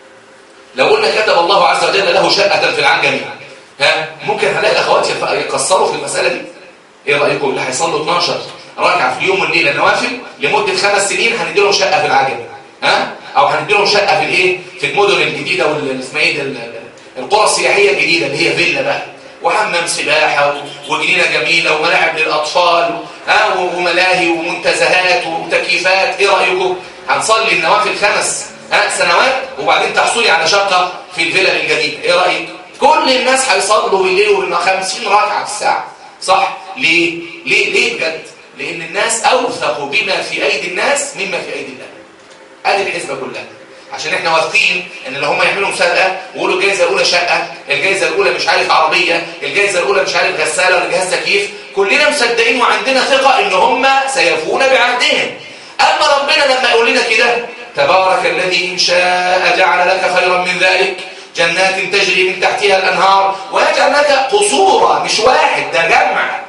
لو قلنا كتب الله عز وجل له شقة في العجم، ها ممكن هنلاقي الأخوات يقصروا في المسألة دي. إيه رأيكم؟ اللي هيصلوا اتناشر ركعة في اليوم والليلة نوافل لمدة خمس سنين هندي لهم شقة في العجم، ها؟ أو هندي لهم شقة في الإيه؟ في المدن الجديدة والاسمها إيه القرى السياحية الجديدة اللي هي فيلا بقى، وحمام سباحة وجنينة جميلة وملاعب للأطفال، ها، وملاهي ومنتزهات وتكييفات. إيه رأيكم؟ هنصلي النوافل خمس ها سنوات وبعدين تحصلي على شقة في الفيلا الجديدة. إيه رأيك؟ كل الناس هيصلوا بالليل وبالنهار خمسين ركعة في الساعة، صح؟ ليه؟ ليه؟ ليه بجد؟ لأن الناس أوثقوا بما في أيدي الناس مما في أيدي الله. هذه الحسبة كلها. عشان احنا واثقين ان اللي هم يعملوا مسابقه ويقولوا الجائزه الاولى شقه، الجائزه الاولى مش عارف عربيه، الجائزه الاولى مش عارف غساله ولا جهاز تكييف، كلنا مصدقين وعندنا ثقه ان هم سيفون بعهدهم. اما ربنا لما يقول لنا كده: تبارك الذي ان شاء جعل لك خيرا من ذلك جنات تجري من تحتها الانهار ويجعل لك قصورا، مش واحد، ده جمع.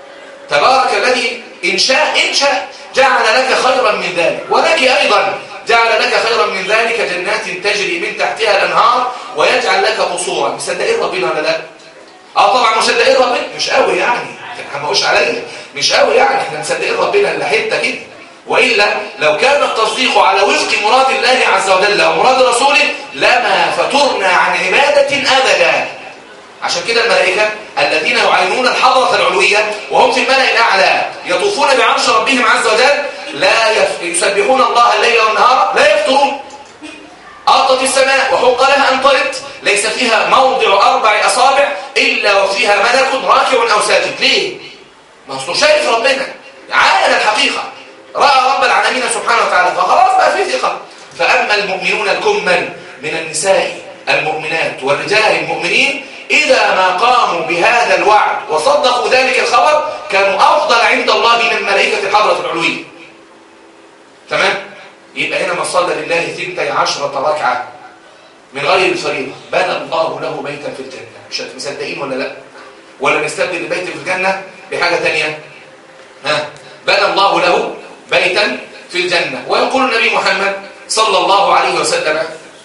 تبارك الذي ان شاء ان شاء جعل لك خيرا من ذلك، ولك ايضا جعل لك خيرا من ذلك جنات تجري من تحتها الانهار ويجعل لك قصورا. مصدقين ربنا ولا لا؟ اه طبعا مصدقين ربنا، مش قوي يعني، ما تحمقوش عليا، مش قوي يعني، احنا مصدقين ربنا الا حته كده. والا لو كان التصديق على وفق مراد الله عز وجل ومراد رسوله لما فترنا عن عباده ابدا. عشان كده الملائكه الذين يعينون الحضره العلويه وهم في الملأ الاعلى يطوفون بعرش ربهم عز وجل لا يف... يسبحون الله الليل والنهار لا يفترون. أرضت السماء وحق لها أن طرت ليس فيها موضع أربع أصابع إلا وفيها ملك راكع أو ساجد. ليه؟ ما هو شايف ربنا، عاين الحقيقة، رأى رب العالمين سبحانه وتعالى، فخلاص بقى في ثقة. فأما المؤمنون الكمل من النساء المؤمنات والرجال المؤمنين إذا ما قاموا بهذا الوعد وصدقوا ذلك الخبر كانوا أفضل عند الله من الملائكة الحضرة العلوية. تمام؟ يبقى هنا من صلى لله ثنتي عشرة ركعة من غير الفريضة بنى الله له بيتا في الجنة. مش مصدقين ولا لا؟ ولا نستبدل البيت في الجنة بحاجة تانية؟ ها؟ بنى الله له بيتا في الجنة. ويقول النبي محمد صلى الله عليه وسلم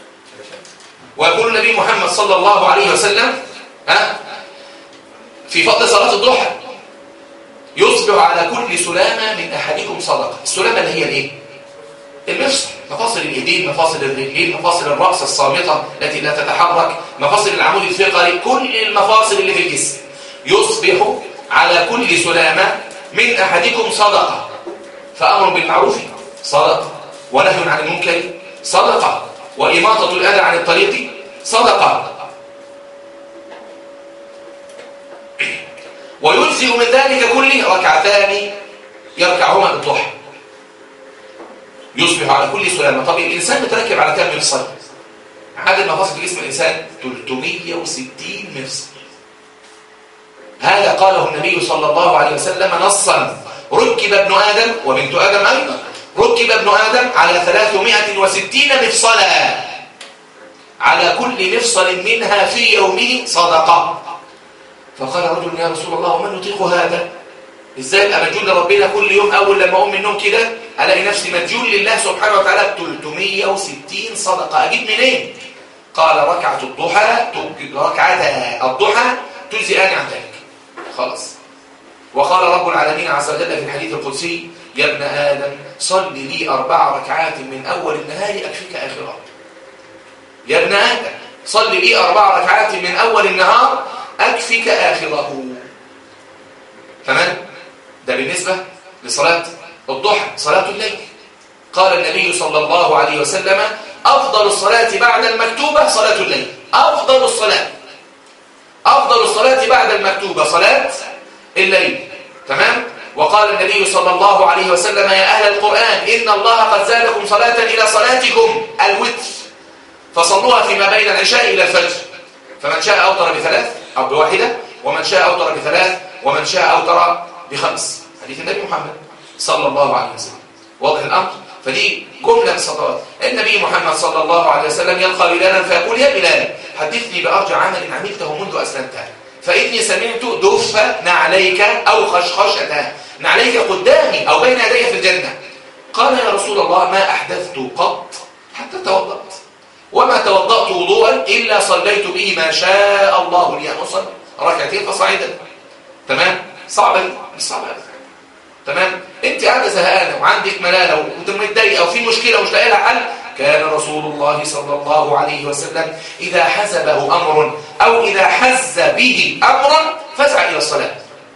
ويقول النبي محمد صلى الله عليه وسلم ها في فضل صلاة الضحى: يصبح على كل سلامة من أحدكم صدقة. السلامة اللي هي الايه؟ المفصل، مفاصل الايدين، مفاصل الرجلين، مفاصل الرأس الصامتة التي لا تتحرك، مفاصل العمود الفقري، كل المفاصل اللي في الجسم. يصبح على كل سلامة من أحدكم صدقة. فأمر بالمعروف صدقة، ونهي عن المنكر صدقة، وإماطة الأذى عن الطريق صدقة. ويجزئ من ذلك كله ركعتان يركعهما بالضحى. يصبح على كل سلامة. طب الإنسان متركب على كم مفصل؟ عدد مفاصل في جسم الإنسان ثلاثمائة وستين مفصل. هذا قاله النبي صلى الله عليه وسلم نصا: ركب ابن آدم وبنت آدم أيضا، ركب ابن آدم على ثلاثمائة وستين مفصلا، على كل مفصل منها في يومه صدقة. فقال رجل: يا رسول الله ومن يطيق هذا؟ ازاي ابقى مديون لربنا كل يوم اول لما اقوم من النوم كده الاقي نفسي مديون لله سبحانه وتعالى ب ثلاثمائة وستين صدقه؟ اجيب منين؟ قال: ركعه الضحى ركعتا الضحى تجزئان عن ذلك. خلاص. وقال رب العالمين عز وجل في الحديث القدسي: يا ابن ادم صل لي اربع ركعات من اول النهار اكفيك اخره. يا ابن ادم صل لي اربع ركعات من اول النهار اكفيك اخره. تمام؟ ده بالنسبة لصلاة الضحى صلاة الليل. قال النبي صلى الله عليه وسلم أفضل الصلاة بعد المكتوبة صلاة الليل. أفضل الصلاة أفضل الصلاة بعد المكتوبة صلاة الليل. تمام. وقال النبي صلى الله عليه وسلم يا أهل القرآن إن الله قد زادكم صلاة إلى صلاتكم الوتر فصلوها فيما بين العشاء إلى الفجر، فمن شاء أوتر بثلاث أو بواحدة، ومن شاء أوتر بثلاث، ومن شاء أوتر بخمس. حديث النبي محمد صلى الله عليه وسلم. واضح الأمر؟ فدي جملة من الصلوات. النبي محمد صلى الله عليه وسلم يلقى بلالا فيقول يا بلال حدثني بأرجع عمل عملته منذ أسلمت، فإني سمعت دف نعليك أو خشخشة نعليك قدامي أو بين يدي في الجنة. قال يا رسول الله ما أحدثت قط حتى توضأت، وما توضأت وضوءا إلا صليت به ما شاء الله لي أن أصلي ركعتين فصاعدا. تمام. صعبة مش صعبة. تمام. انت قاعده زهقانه وعندك ملاله وانت متضايقه وفي مشكله ومش لاقي لها حل، كان رسول الله صلى الله عليه وسلم اذا حزبه امر او اذا حز به امرا فزع الى الصلاه.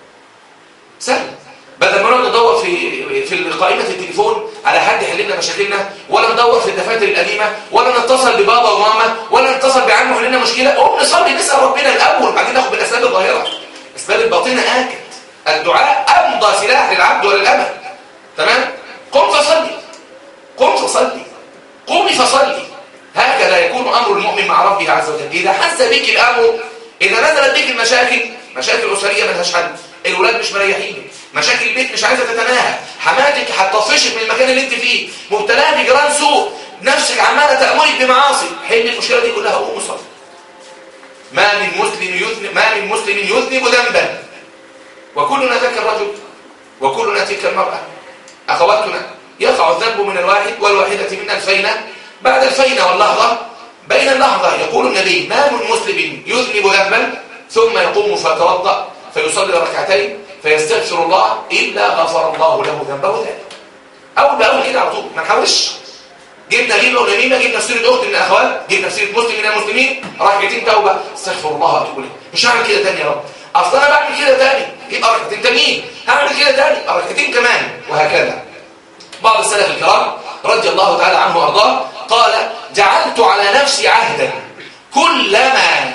سهل. بدل ما نقعد ندور في في قائمه التليفون على حد يحل لنا مشاكلنا، ولا ندور في الدفاتر القديمه، ولا نتصل ببابا وماما، ولا نتصل بعمه يحل لنا مشكله، قوم نصلي نسال ربنا الاول بعدين ناخد بالاسباب الظاهره. الاسباب الباطنه اكد. الدعاء أمضى سلاح للعبد وللأمة. تمام. قم فصلي قم فصلي قومي فصلي. هكذا يكون أمر المؤمن مع ربه عز وجل. إذا حس بك الأمر، إذا نزلت بك المشاكل، مشاكل أسرية ملهاش حل، الأولاد مش مريحين، مشاكل البيت مش عايزة تتناهى، حماتك هتطفشك من المكان اللي انت فيه، مبتلاه بجيران سوء، نفسك عمالة تأمرك بمعاصي، حل المشكلة دي كلها قوم وصلي. ما من مسلم يذنب ما من مسلم يذنب ذنبا وكلنا ذاك الرجل وكلنا تلك المرأة. أخواتنا يقع الذنب من الواحد والواحدة من الفينة بعد الفينة واللحظة بين اللحظة. يقول النبي ما من مسلم يذنب ذنبا ثم يقوم فيتوضأ فيصلي ركعتين فيستغفر الله إلا غفر الله له ذنبه ذلك. أول بأول كده على طول، ما نحاولش. جبنا غيبة ونميمة، جبنا في سيرة أخت من الأخوات، جبنا في سيرة مسلم من المسلمين، ركعتين توبة استغفر الله وأتوب إليه. مش هعمل كده تاني يا رب، أصل أنا بعمل كده تاني يبقى ركعتين تانيين، هعمل كده تاني ركعتين كمان، وهكذا. بعض السلف الكرام رضي الله تعالى عنه وأرضاه قال جعلت على نفسي عهدا كلما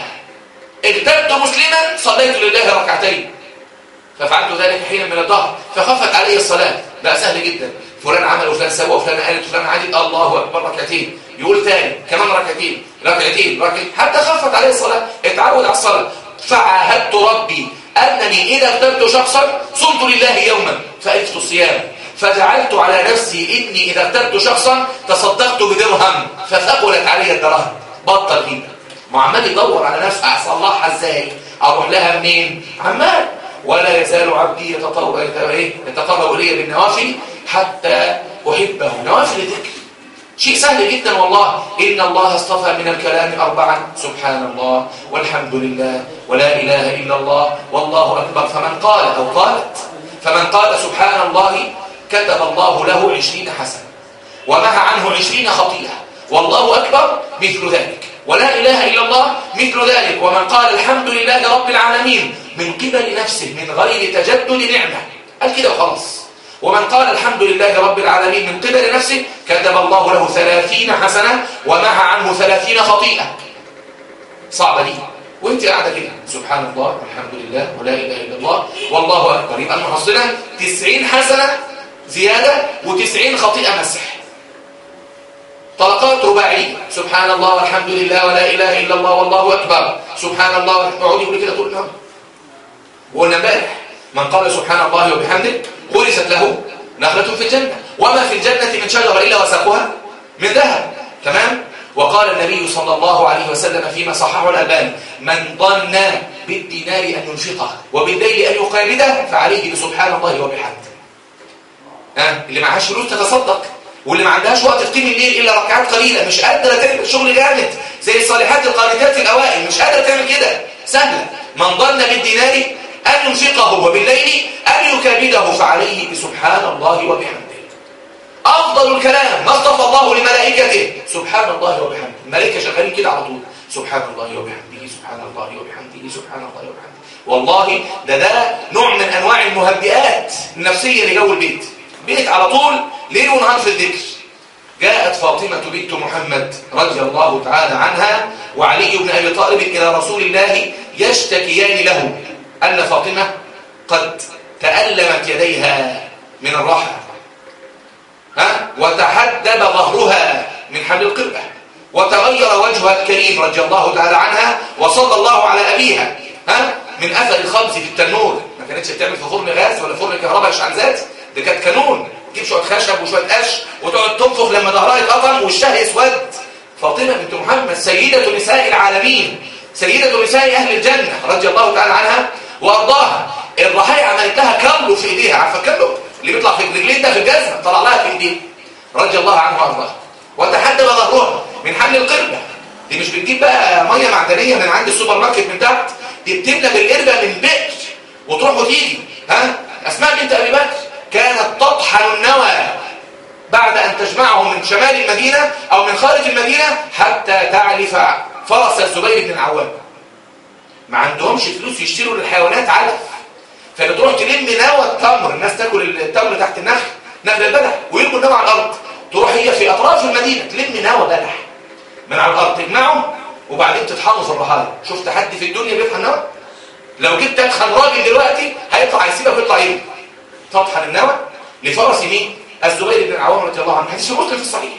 اغتبت مسلما صليت لله ركعتين، ففعلت ذلك حين من الظهر فخفت علي الصلاة. بقى سهل جدا، فلان عمل وفلان سوى وفلان قالت وفلان عادل، الله أكبر ركعتين، يقول ثاني كمان ركعتين ركعتين ركعتين حتى خفت عليه الصلاة، اتعود على الصلاة. فعاهدت ربي أنني إذا اغتبت شخصا صمت لله يوما فألفت الصيام، فجعلت على نفسي إني إذا اغتبت شخصا تصدقت بدرهم فثقلت علي الدراهم. بطل كده، ما عمال يدور على نفسه أصلحها إزاي، أروح لها منين، عمال. ولا يزال عبدي يتطور يتقرب إلي بالنوافل حتى أحبه. نوافل الذكر شيء سهل جدا والله. إن الله اصطفى من الكلام أربعا سبحان الله والحمد لله ولا إله إلا الله والله أكبر. فمن قال أو قالت فمن قال سبحان الله كتب الله له عشرين حسنة ومحى عنه عشرين خطيئة، والله أكبر مثل ذلك، ولا إله إلا الله مثل ذلك. ومن قال الحمد لله رب العالمين من قبل نفسه من غير تجدد نعمة، قال كده وخلاص. ومن قال الحمد لله رب العالمين من قبل نفسه كتب الله له ثلاثين حسنة ومحى عنه ثلاثين خطيئة. صعبة دي وانت قاعدة كده سبحان الله والحمد لله ولا إله إلا الله والله أكبر، يبقى المحصلة تسعين حسنة زيادة وتسعين خطيئة مسح. طلقات رباعية سبحان الله والحمد لله ولا إله إلا الله والله أكبر سبحان الله. اقعدي يقول كده طول النهار. وقلنا امبارح من قال سبحان الله وبحمده غرست له نخلة في الجنة، وما في الجنة من شجرة إلا وساقها من ذهب. تمام. وقال النبي صلى الله عليه وسلم فيما صححه الألباني من ظن بالدينار أن ينفقه وبالليل أن يقابله فعليه بسبحان الله وبحمده. ها اللي معهاش فلوس تتصدق، واللي ما عندهاش وقت تقيم الليل إلا ركعات قليلة، مش قادرة تعمل شغل جامد زي الصالحات القانتات في الأوائل، مش قادرة تعمل كده، سهلة. من ظن بالدينار أن ينفقه وبالليل أن يكابده فعليه بسبحان الله وبحمده. أفضل الكلام ما اصطفى الله لملائكته سبحان الله وبحمده. الملائكة شغالين كده على طول سبحان الله وبحمده سبحان الله وبحمده سبحان الله وبحمده. والله ده ده نوع من أنواع المهدئات النفسية لجو البيت. بيت على طول ليل ونهار في الذكر. جاءت فاطمة بنت محمد رضي الله تعالى عنها وعلي بن أبي طالب إلى رسول الله يشتكيان له أن فاطمة قد تألمت يديها من الراحة، ها، وتحدب ظهرها من حمل القربة، وتغير وجهها الكريم رضي الله تعالى عنها وصلى الله على أبيها، ها، من أثر الخبز في التنور. ما كانتش بتعمل في فرن غاز ولا فرن كهرباء اشعال ذات، ده كانت كانون، تجيب شويه خشب وشويه قش وتقعد تنفخ لما ظهرها يتقطم والشهر يسود. فاطمه بنت محمد سيده نساء العالمين، سيده نساء اهل الجنه رضي الله تعالى عنها وارضاها. الرحايا عملت لها كابلو في ايديها، عارفه الكابلو اللي بيطلع في الرجلين ده في الجزمه، طلع لها في ايديها رضي الله عنها وارضاها. وتحدب ظهرها من حمل القربه. دي مش بتجيب بقى ميه معدنيه من عند السوبر ماركت من تحت، دي بتملى بالقربه من بئر وتروح وتيجي. ها، اسماء بنت ابي بكر كانت تطحن النوى بعد ان تجمعه من شمال المدينه او من خارج المدينه حتى تعلف فرس الزبير بن العوام. ما عندهمش فلوس يشتروا للحيوانات علف، فبتروح تلم نوى التمر، الناس تاكل التمر تحت النخل، نخل البلح، ويلقوا النوى على الارض. تروح هي في اطراف المدينه تلم نوى بلح من على الارض، تجمعه وبعدين تطحنه في الرحايا. شفت حد في الدنيا بيطحن نوى؟ لو جيت تدخل راجل دلوقتي هيطلع يسيبك ويطلع يبني. تطحن النوى لفرس مين؟ الزبير بن العوام رضي الله عنه. حديث مسلم في الصحيح.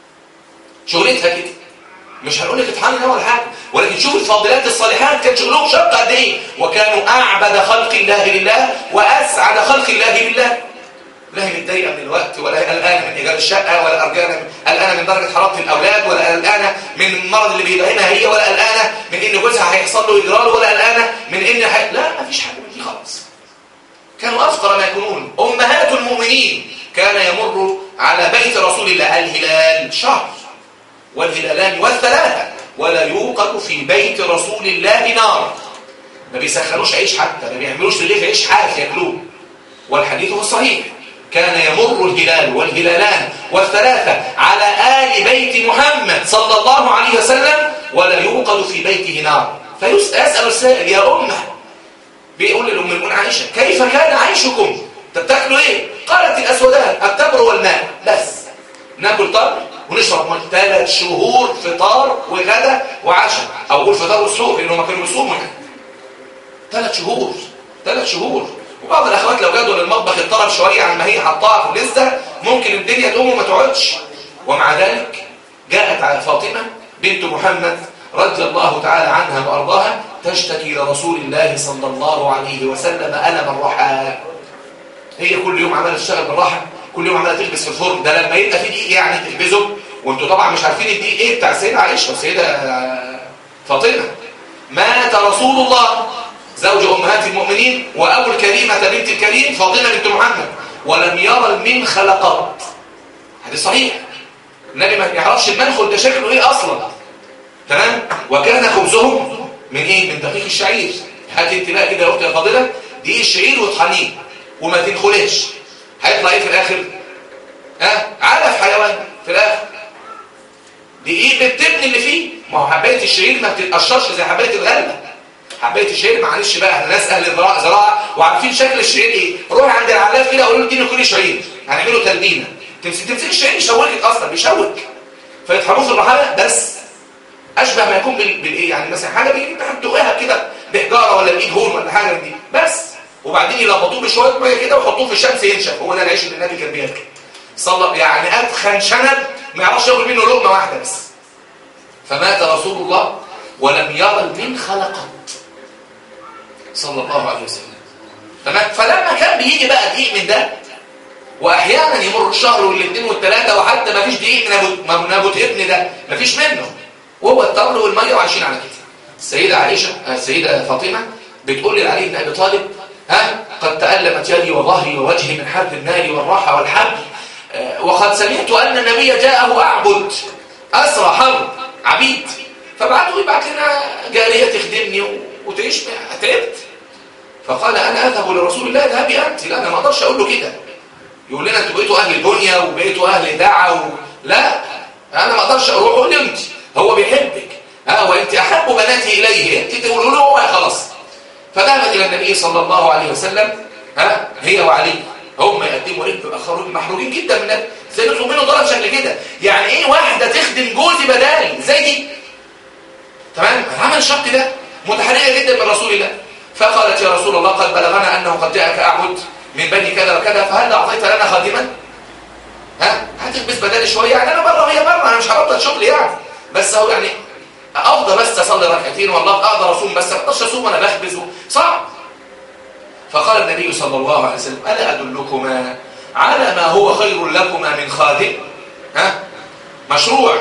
شغلتها كده. مش هنقول لك اطحن النوى ولا حاجه، ولكن شوف الفاضلات الصالحات كان شغلهم شق قد ايه، وكانوا اعبد خلق الله لله واسعد خلق الله بالله. لا هي متضايقه من الوقت، ولا قلقانه من ايجار الشقه، ولا قلقانه قلقانه من درجه حراره الاولاد، ولا قلقانه من المرض اللي بيدعمها هي، ولا قلقانه من ان جوزها هيحصل له اجرار، ولا قلقانه من ان حي... لا، مفيش حاجه من دي خالص. كانوا افقر ما يكونون. امهات المؤمنين كان يمر على بيت رسول الله الهلال شهر والهلالان والثلاثه ولا يوقد في بيت رسول الله نار. ما بيسخنوش عيش، حتى ما بيعملوش رغيف عيش حاف ياكلوه. والحديث هو الصحيح. كان يمر الهلال والهلالان والثلاثة على آل بيت محمد صلى الله عليه وسلم ولا يوقد في بيته نار. فيسأل السائل يا أمه، بيقول للأم المؤمنة عائشة كيف كان عيشكم؟ تاكلوا ايه؟ قالت الأسودان التمر والماء بس. ناكل تمر ونشرب ماء. ثلاث شهور فطار وغدا وعشاء، أو أقول فطار وسحور لأنهم كانوا بيصوموا يعني. ثلاث شهور ثلاث شهور وبعض الاخوات لو جادوا للمطبخ اتطرب شويه عن ما هي حطاها في اللسته ممكن الدنيا تقوم وما تقعدش. ومع ذلك جاءت على فاطمه بنت محمد رضي الله تعالى عنها وارضاها تشتكي لرسول الله صلى الله عليه وسلم الم الرحى. هي كل يوم عماله تشتغل بالراحه، كل يوم عماله تلبس في الفرن، ده لما يبقى في دقيق يعني تخبزه. وانتوا طبعا مش عارفين الدقيق ايه بتاع السيده عائشه والسيده فاطمه. مات رسول الله زوج أمهات المؤمنين وأبو الكريمة بنت الكريم فاطمة بنت محمد ولم يرى المنخل قط. حديث صحيح. النبي ما يعرفش المنخل ده شكله ايه اصلا. تمام. وكان خبزهم من ايه؟ من دقيق الشعير. هات انت بقى كده يا اختي يا فاضله دقيق الشعير واطحنيه وما تنخلش، هيطلع ايه في الاخر؟ ها؟ علف حيوان في الاخر. دقيق بالتبن اللي فيه. ما هو حبايه الشعير ما بتتقشرش زي حبايه الغله. حبايه الشعير معلش بقى احنا ناس اهل زراعه وعارفين شكل الشعير ايه. روح عند العلاف كده قول له اديني كل شعير هنعمله تلبينه. تمسك تمسك الشعير يشوكك اصلا، بيشوك. فيطحنوه في الرحاله بس اشبه ما يكون بالايه يعني، مثلا حاجه بيحطوها كده بحجاره ولا بايد هون ولا حاجه من دي بس، وبعدين يلخبطوه بشويه ميه كده ويحطوه في الشمس ينشف. هو ده العيش اللي النبي كان بياكله صلى يعني اتخن شنب ما يعرفش ياكل منه لقمه واحده بس. فمات رسول الله ولم يرى المنخل قط صلى الله عليه وسلم. تمام. فلما كان بيجي بقى دقيق من ده، واحيانا يمر الشهر والاثنين والثلاثه وحتى ما فيش دقيق من ابو ابن ده ما فيش منه، وهو التمر والميه وعايشين على كده. السيده عائشه السيده فاطمه بتقول لعلي بن ابي طالب ها قد تألمت يدي وظهري ووجهي من حر النار والراحه والحبل، وقد سمعت ان النبي جاءه اعبد اسرى حر عبيد، فبعته يبعت لنا جاريه تخدمني وتعيش. تعبت. فقال انا اذهب لرسول الله اذهبي انت. لا انا ما اقدرش اقول له كده يقول لنا انتوا بقيتوا اهل الدنيا وبقيتوا اهل دعوه و... لا انا ما اقدرش اروح اقول له انت، هو بيحبك ها وانت احب بناتي اليه، انت تقولوا له هو خلاص. فذهبت الى النبي صلى الله عليه وسلم ها هي وعلي هم يقدموا رجل بيأخروا محروجين جدا من النبي، زي نطلب منه طلب شكل كده. يعني ايه واحده تخدم جوزي بدالي زي دي؟ تمام؟ العمل الشق ده متحرجه جدا من رسول الله. فقالت يا رسول الله قد بلغنا انه قد جاءك اعبد من بني كذا وكذا، فهل اعطيت لنا خادما؟ ها؟ هتلبس بدالي شويه، يعني انا بره وهي بره، انا مش هبطل شغل يعني، بس هو يعني افضل بس اصلي ركعتين والله اقدر اصوم، بس ما اقدرش اصوم وانا بخبز صعب. فقال النبي صلى الله عليه وسلم الا ادلكما على ما هو خير لكما من خادم؟ ها؟ مشروع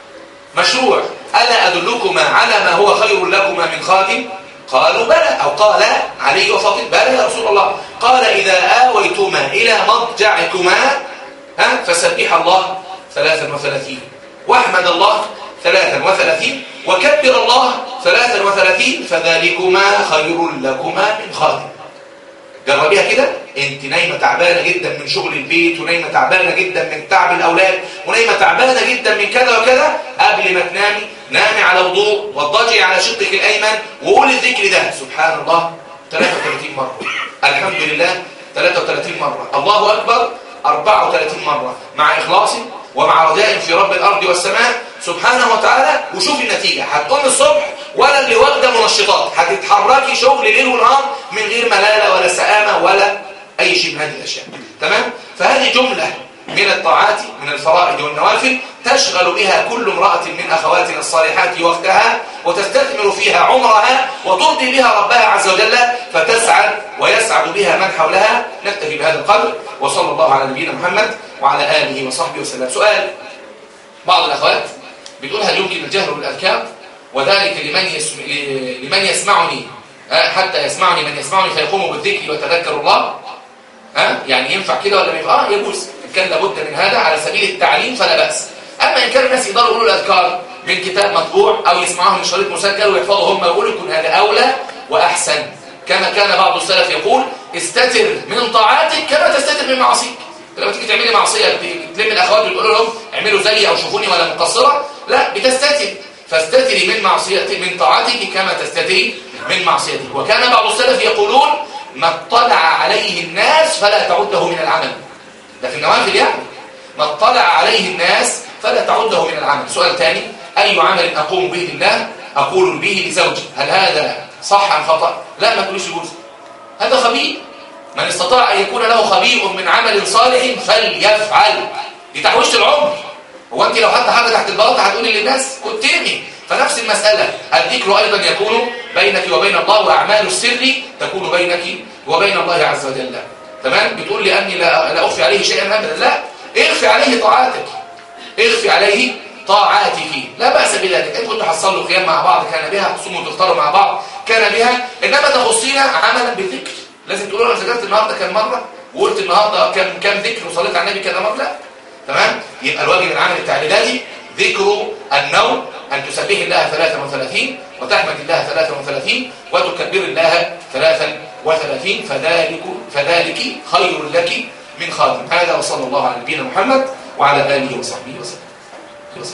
مشروع الا ادلكما على ما هو خير لكما من خادم؟ قالوا بلى، او قال علي وفاطمه بلى يا رسول الله. قال اذا آويتما الى مضجعكما ها فسبح الله ثلاثا وثلاثين واحمد الله ثلاثا وثلاثين وكبر الله ثلاثا وثلاثين فذلكما خير لكما من خادم. جربيها كده، انت نايمه تعبانه جدا من شغل البيت، ونايمه تعبانه جدا من تعب الاولاد، ونايمه تعبانه جدا من كذا وكذا، قبل ما تنامي نامي على وضوء واضطجعي على شقك الايمن وقولي الذكر ده سبحان الله ثلاثة وثلاثين مره، الحمد لله ثلاثة وثلاثين مره، الله اكبر أربعة وثلاثين مره، مع اخلاص ومع رجاء في رب الارض والسماء سبحانه وتعالى. وشوفي النتيجه، هتقوم الصبح ولا اللي واخده منشطات، هتتحركي شغل ليل ونهار من غير ملاله ولا سآمه ولا اي شيء من هذه الاشياء. تمام؟ فهذه جمله من الطاعات من الفرائض والنوافل تشغل بها كل امراه من اخواتنا الصالحات وقتها، وتستثمر فيها عمرها، وترضي بها ربها عز وجل، فتسعد ويسعد بها من حولها. نكتفي بهذا القدر، وصلى الله على نبينا محمد وعلى اله وصحبه وسلم. سؤال بعض الاخوات بتقول هل يمكن الجهر بالاذكار وذلك لمن يسم... لمن يسمعني حتى يسمعني من يسمعني فيقوم بالذكر ويتذكر الله؟ ها يعني ينفع كده ولا ما ينفع؟ اه يجوز، ان كان لابد من هذا على سبيل التعليم فلا باس. اما ان كان الناس يقدروا يقولوا الاذكار من كتاب مطبوع او يسمعوها من شريط مسجل ويحفظوا هم ويقولوا، يكون هذا اولى واحسن. كما كان بعض السلف يقول استتر من طاعاتك كما تستتر من معاصيك. لما تيجي تعملي معصيه تلم الاخوات وتقول لهم اعملوا زيي او شوفوني ولا مقصره، لا بتستتر، فاستتري من معصيتك من طاعتك كما تستتري من معصيتك. وكان بعض السلف يقولون ما اطلع عليه الناس فلا تعده من العمل. ده في النوافل يعني، ما اطلع عليه الناس فلا تعده من العمل. سؤال ثاني، اي عمل اقوم به لله اقول به لزوجي، هل هذا صح ام خطا؟ لا ما تقوليش جوز، هذا خبيء. من استطاع ان يكون له خبيء من عمل صالح فليفعل. دي تحويشه العمر. هو انت لو حتى حاجه تحت البلاطه هتقولي للناس كتمي؟ فنفس المساله، الذكر ايضا يكون بينك وبين الله، واعمال السر تكون بينك وبين الله عز وجل. تمام؟ بتقول لي اني لا, لا اخفي عليه شيئا ابدا، لا، اخفي عليه طاعاتك، اخفي عليه طاعاتك، لا باس بذلك. ان كنتوا حصلوا قيام مع بعض كان بها، تصوموا وتفطروا مع بعض كان بها، انما تخصينا عملا بالذكر. لازم تقولوا انا ذكرت النهارده كم مره وقلت النهارده كم كم ذكر وصليت على النبي كذا مره، لا. تمام؟ يبقى الواجب العمل التعليلاتي ذكر النوم، ان تسبح الله ثلاثا وثلاثين وتحمد الله ثلاثا وثلاثين وتكبر الله ثلاثا وثلاثين، فذلك فذلك خير لك من خادم. هذا وصلى الله على نبينا محمد وعلى اله وصحبه وسلم.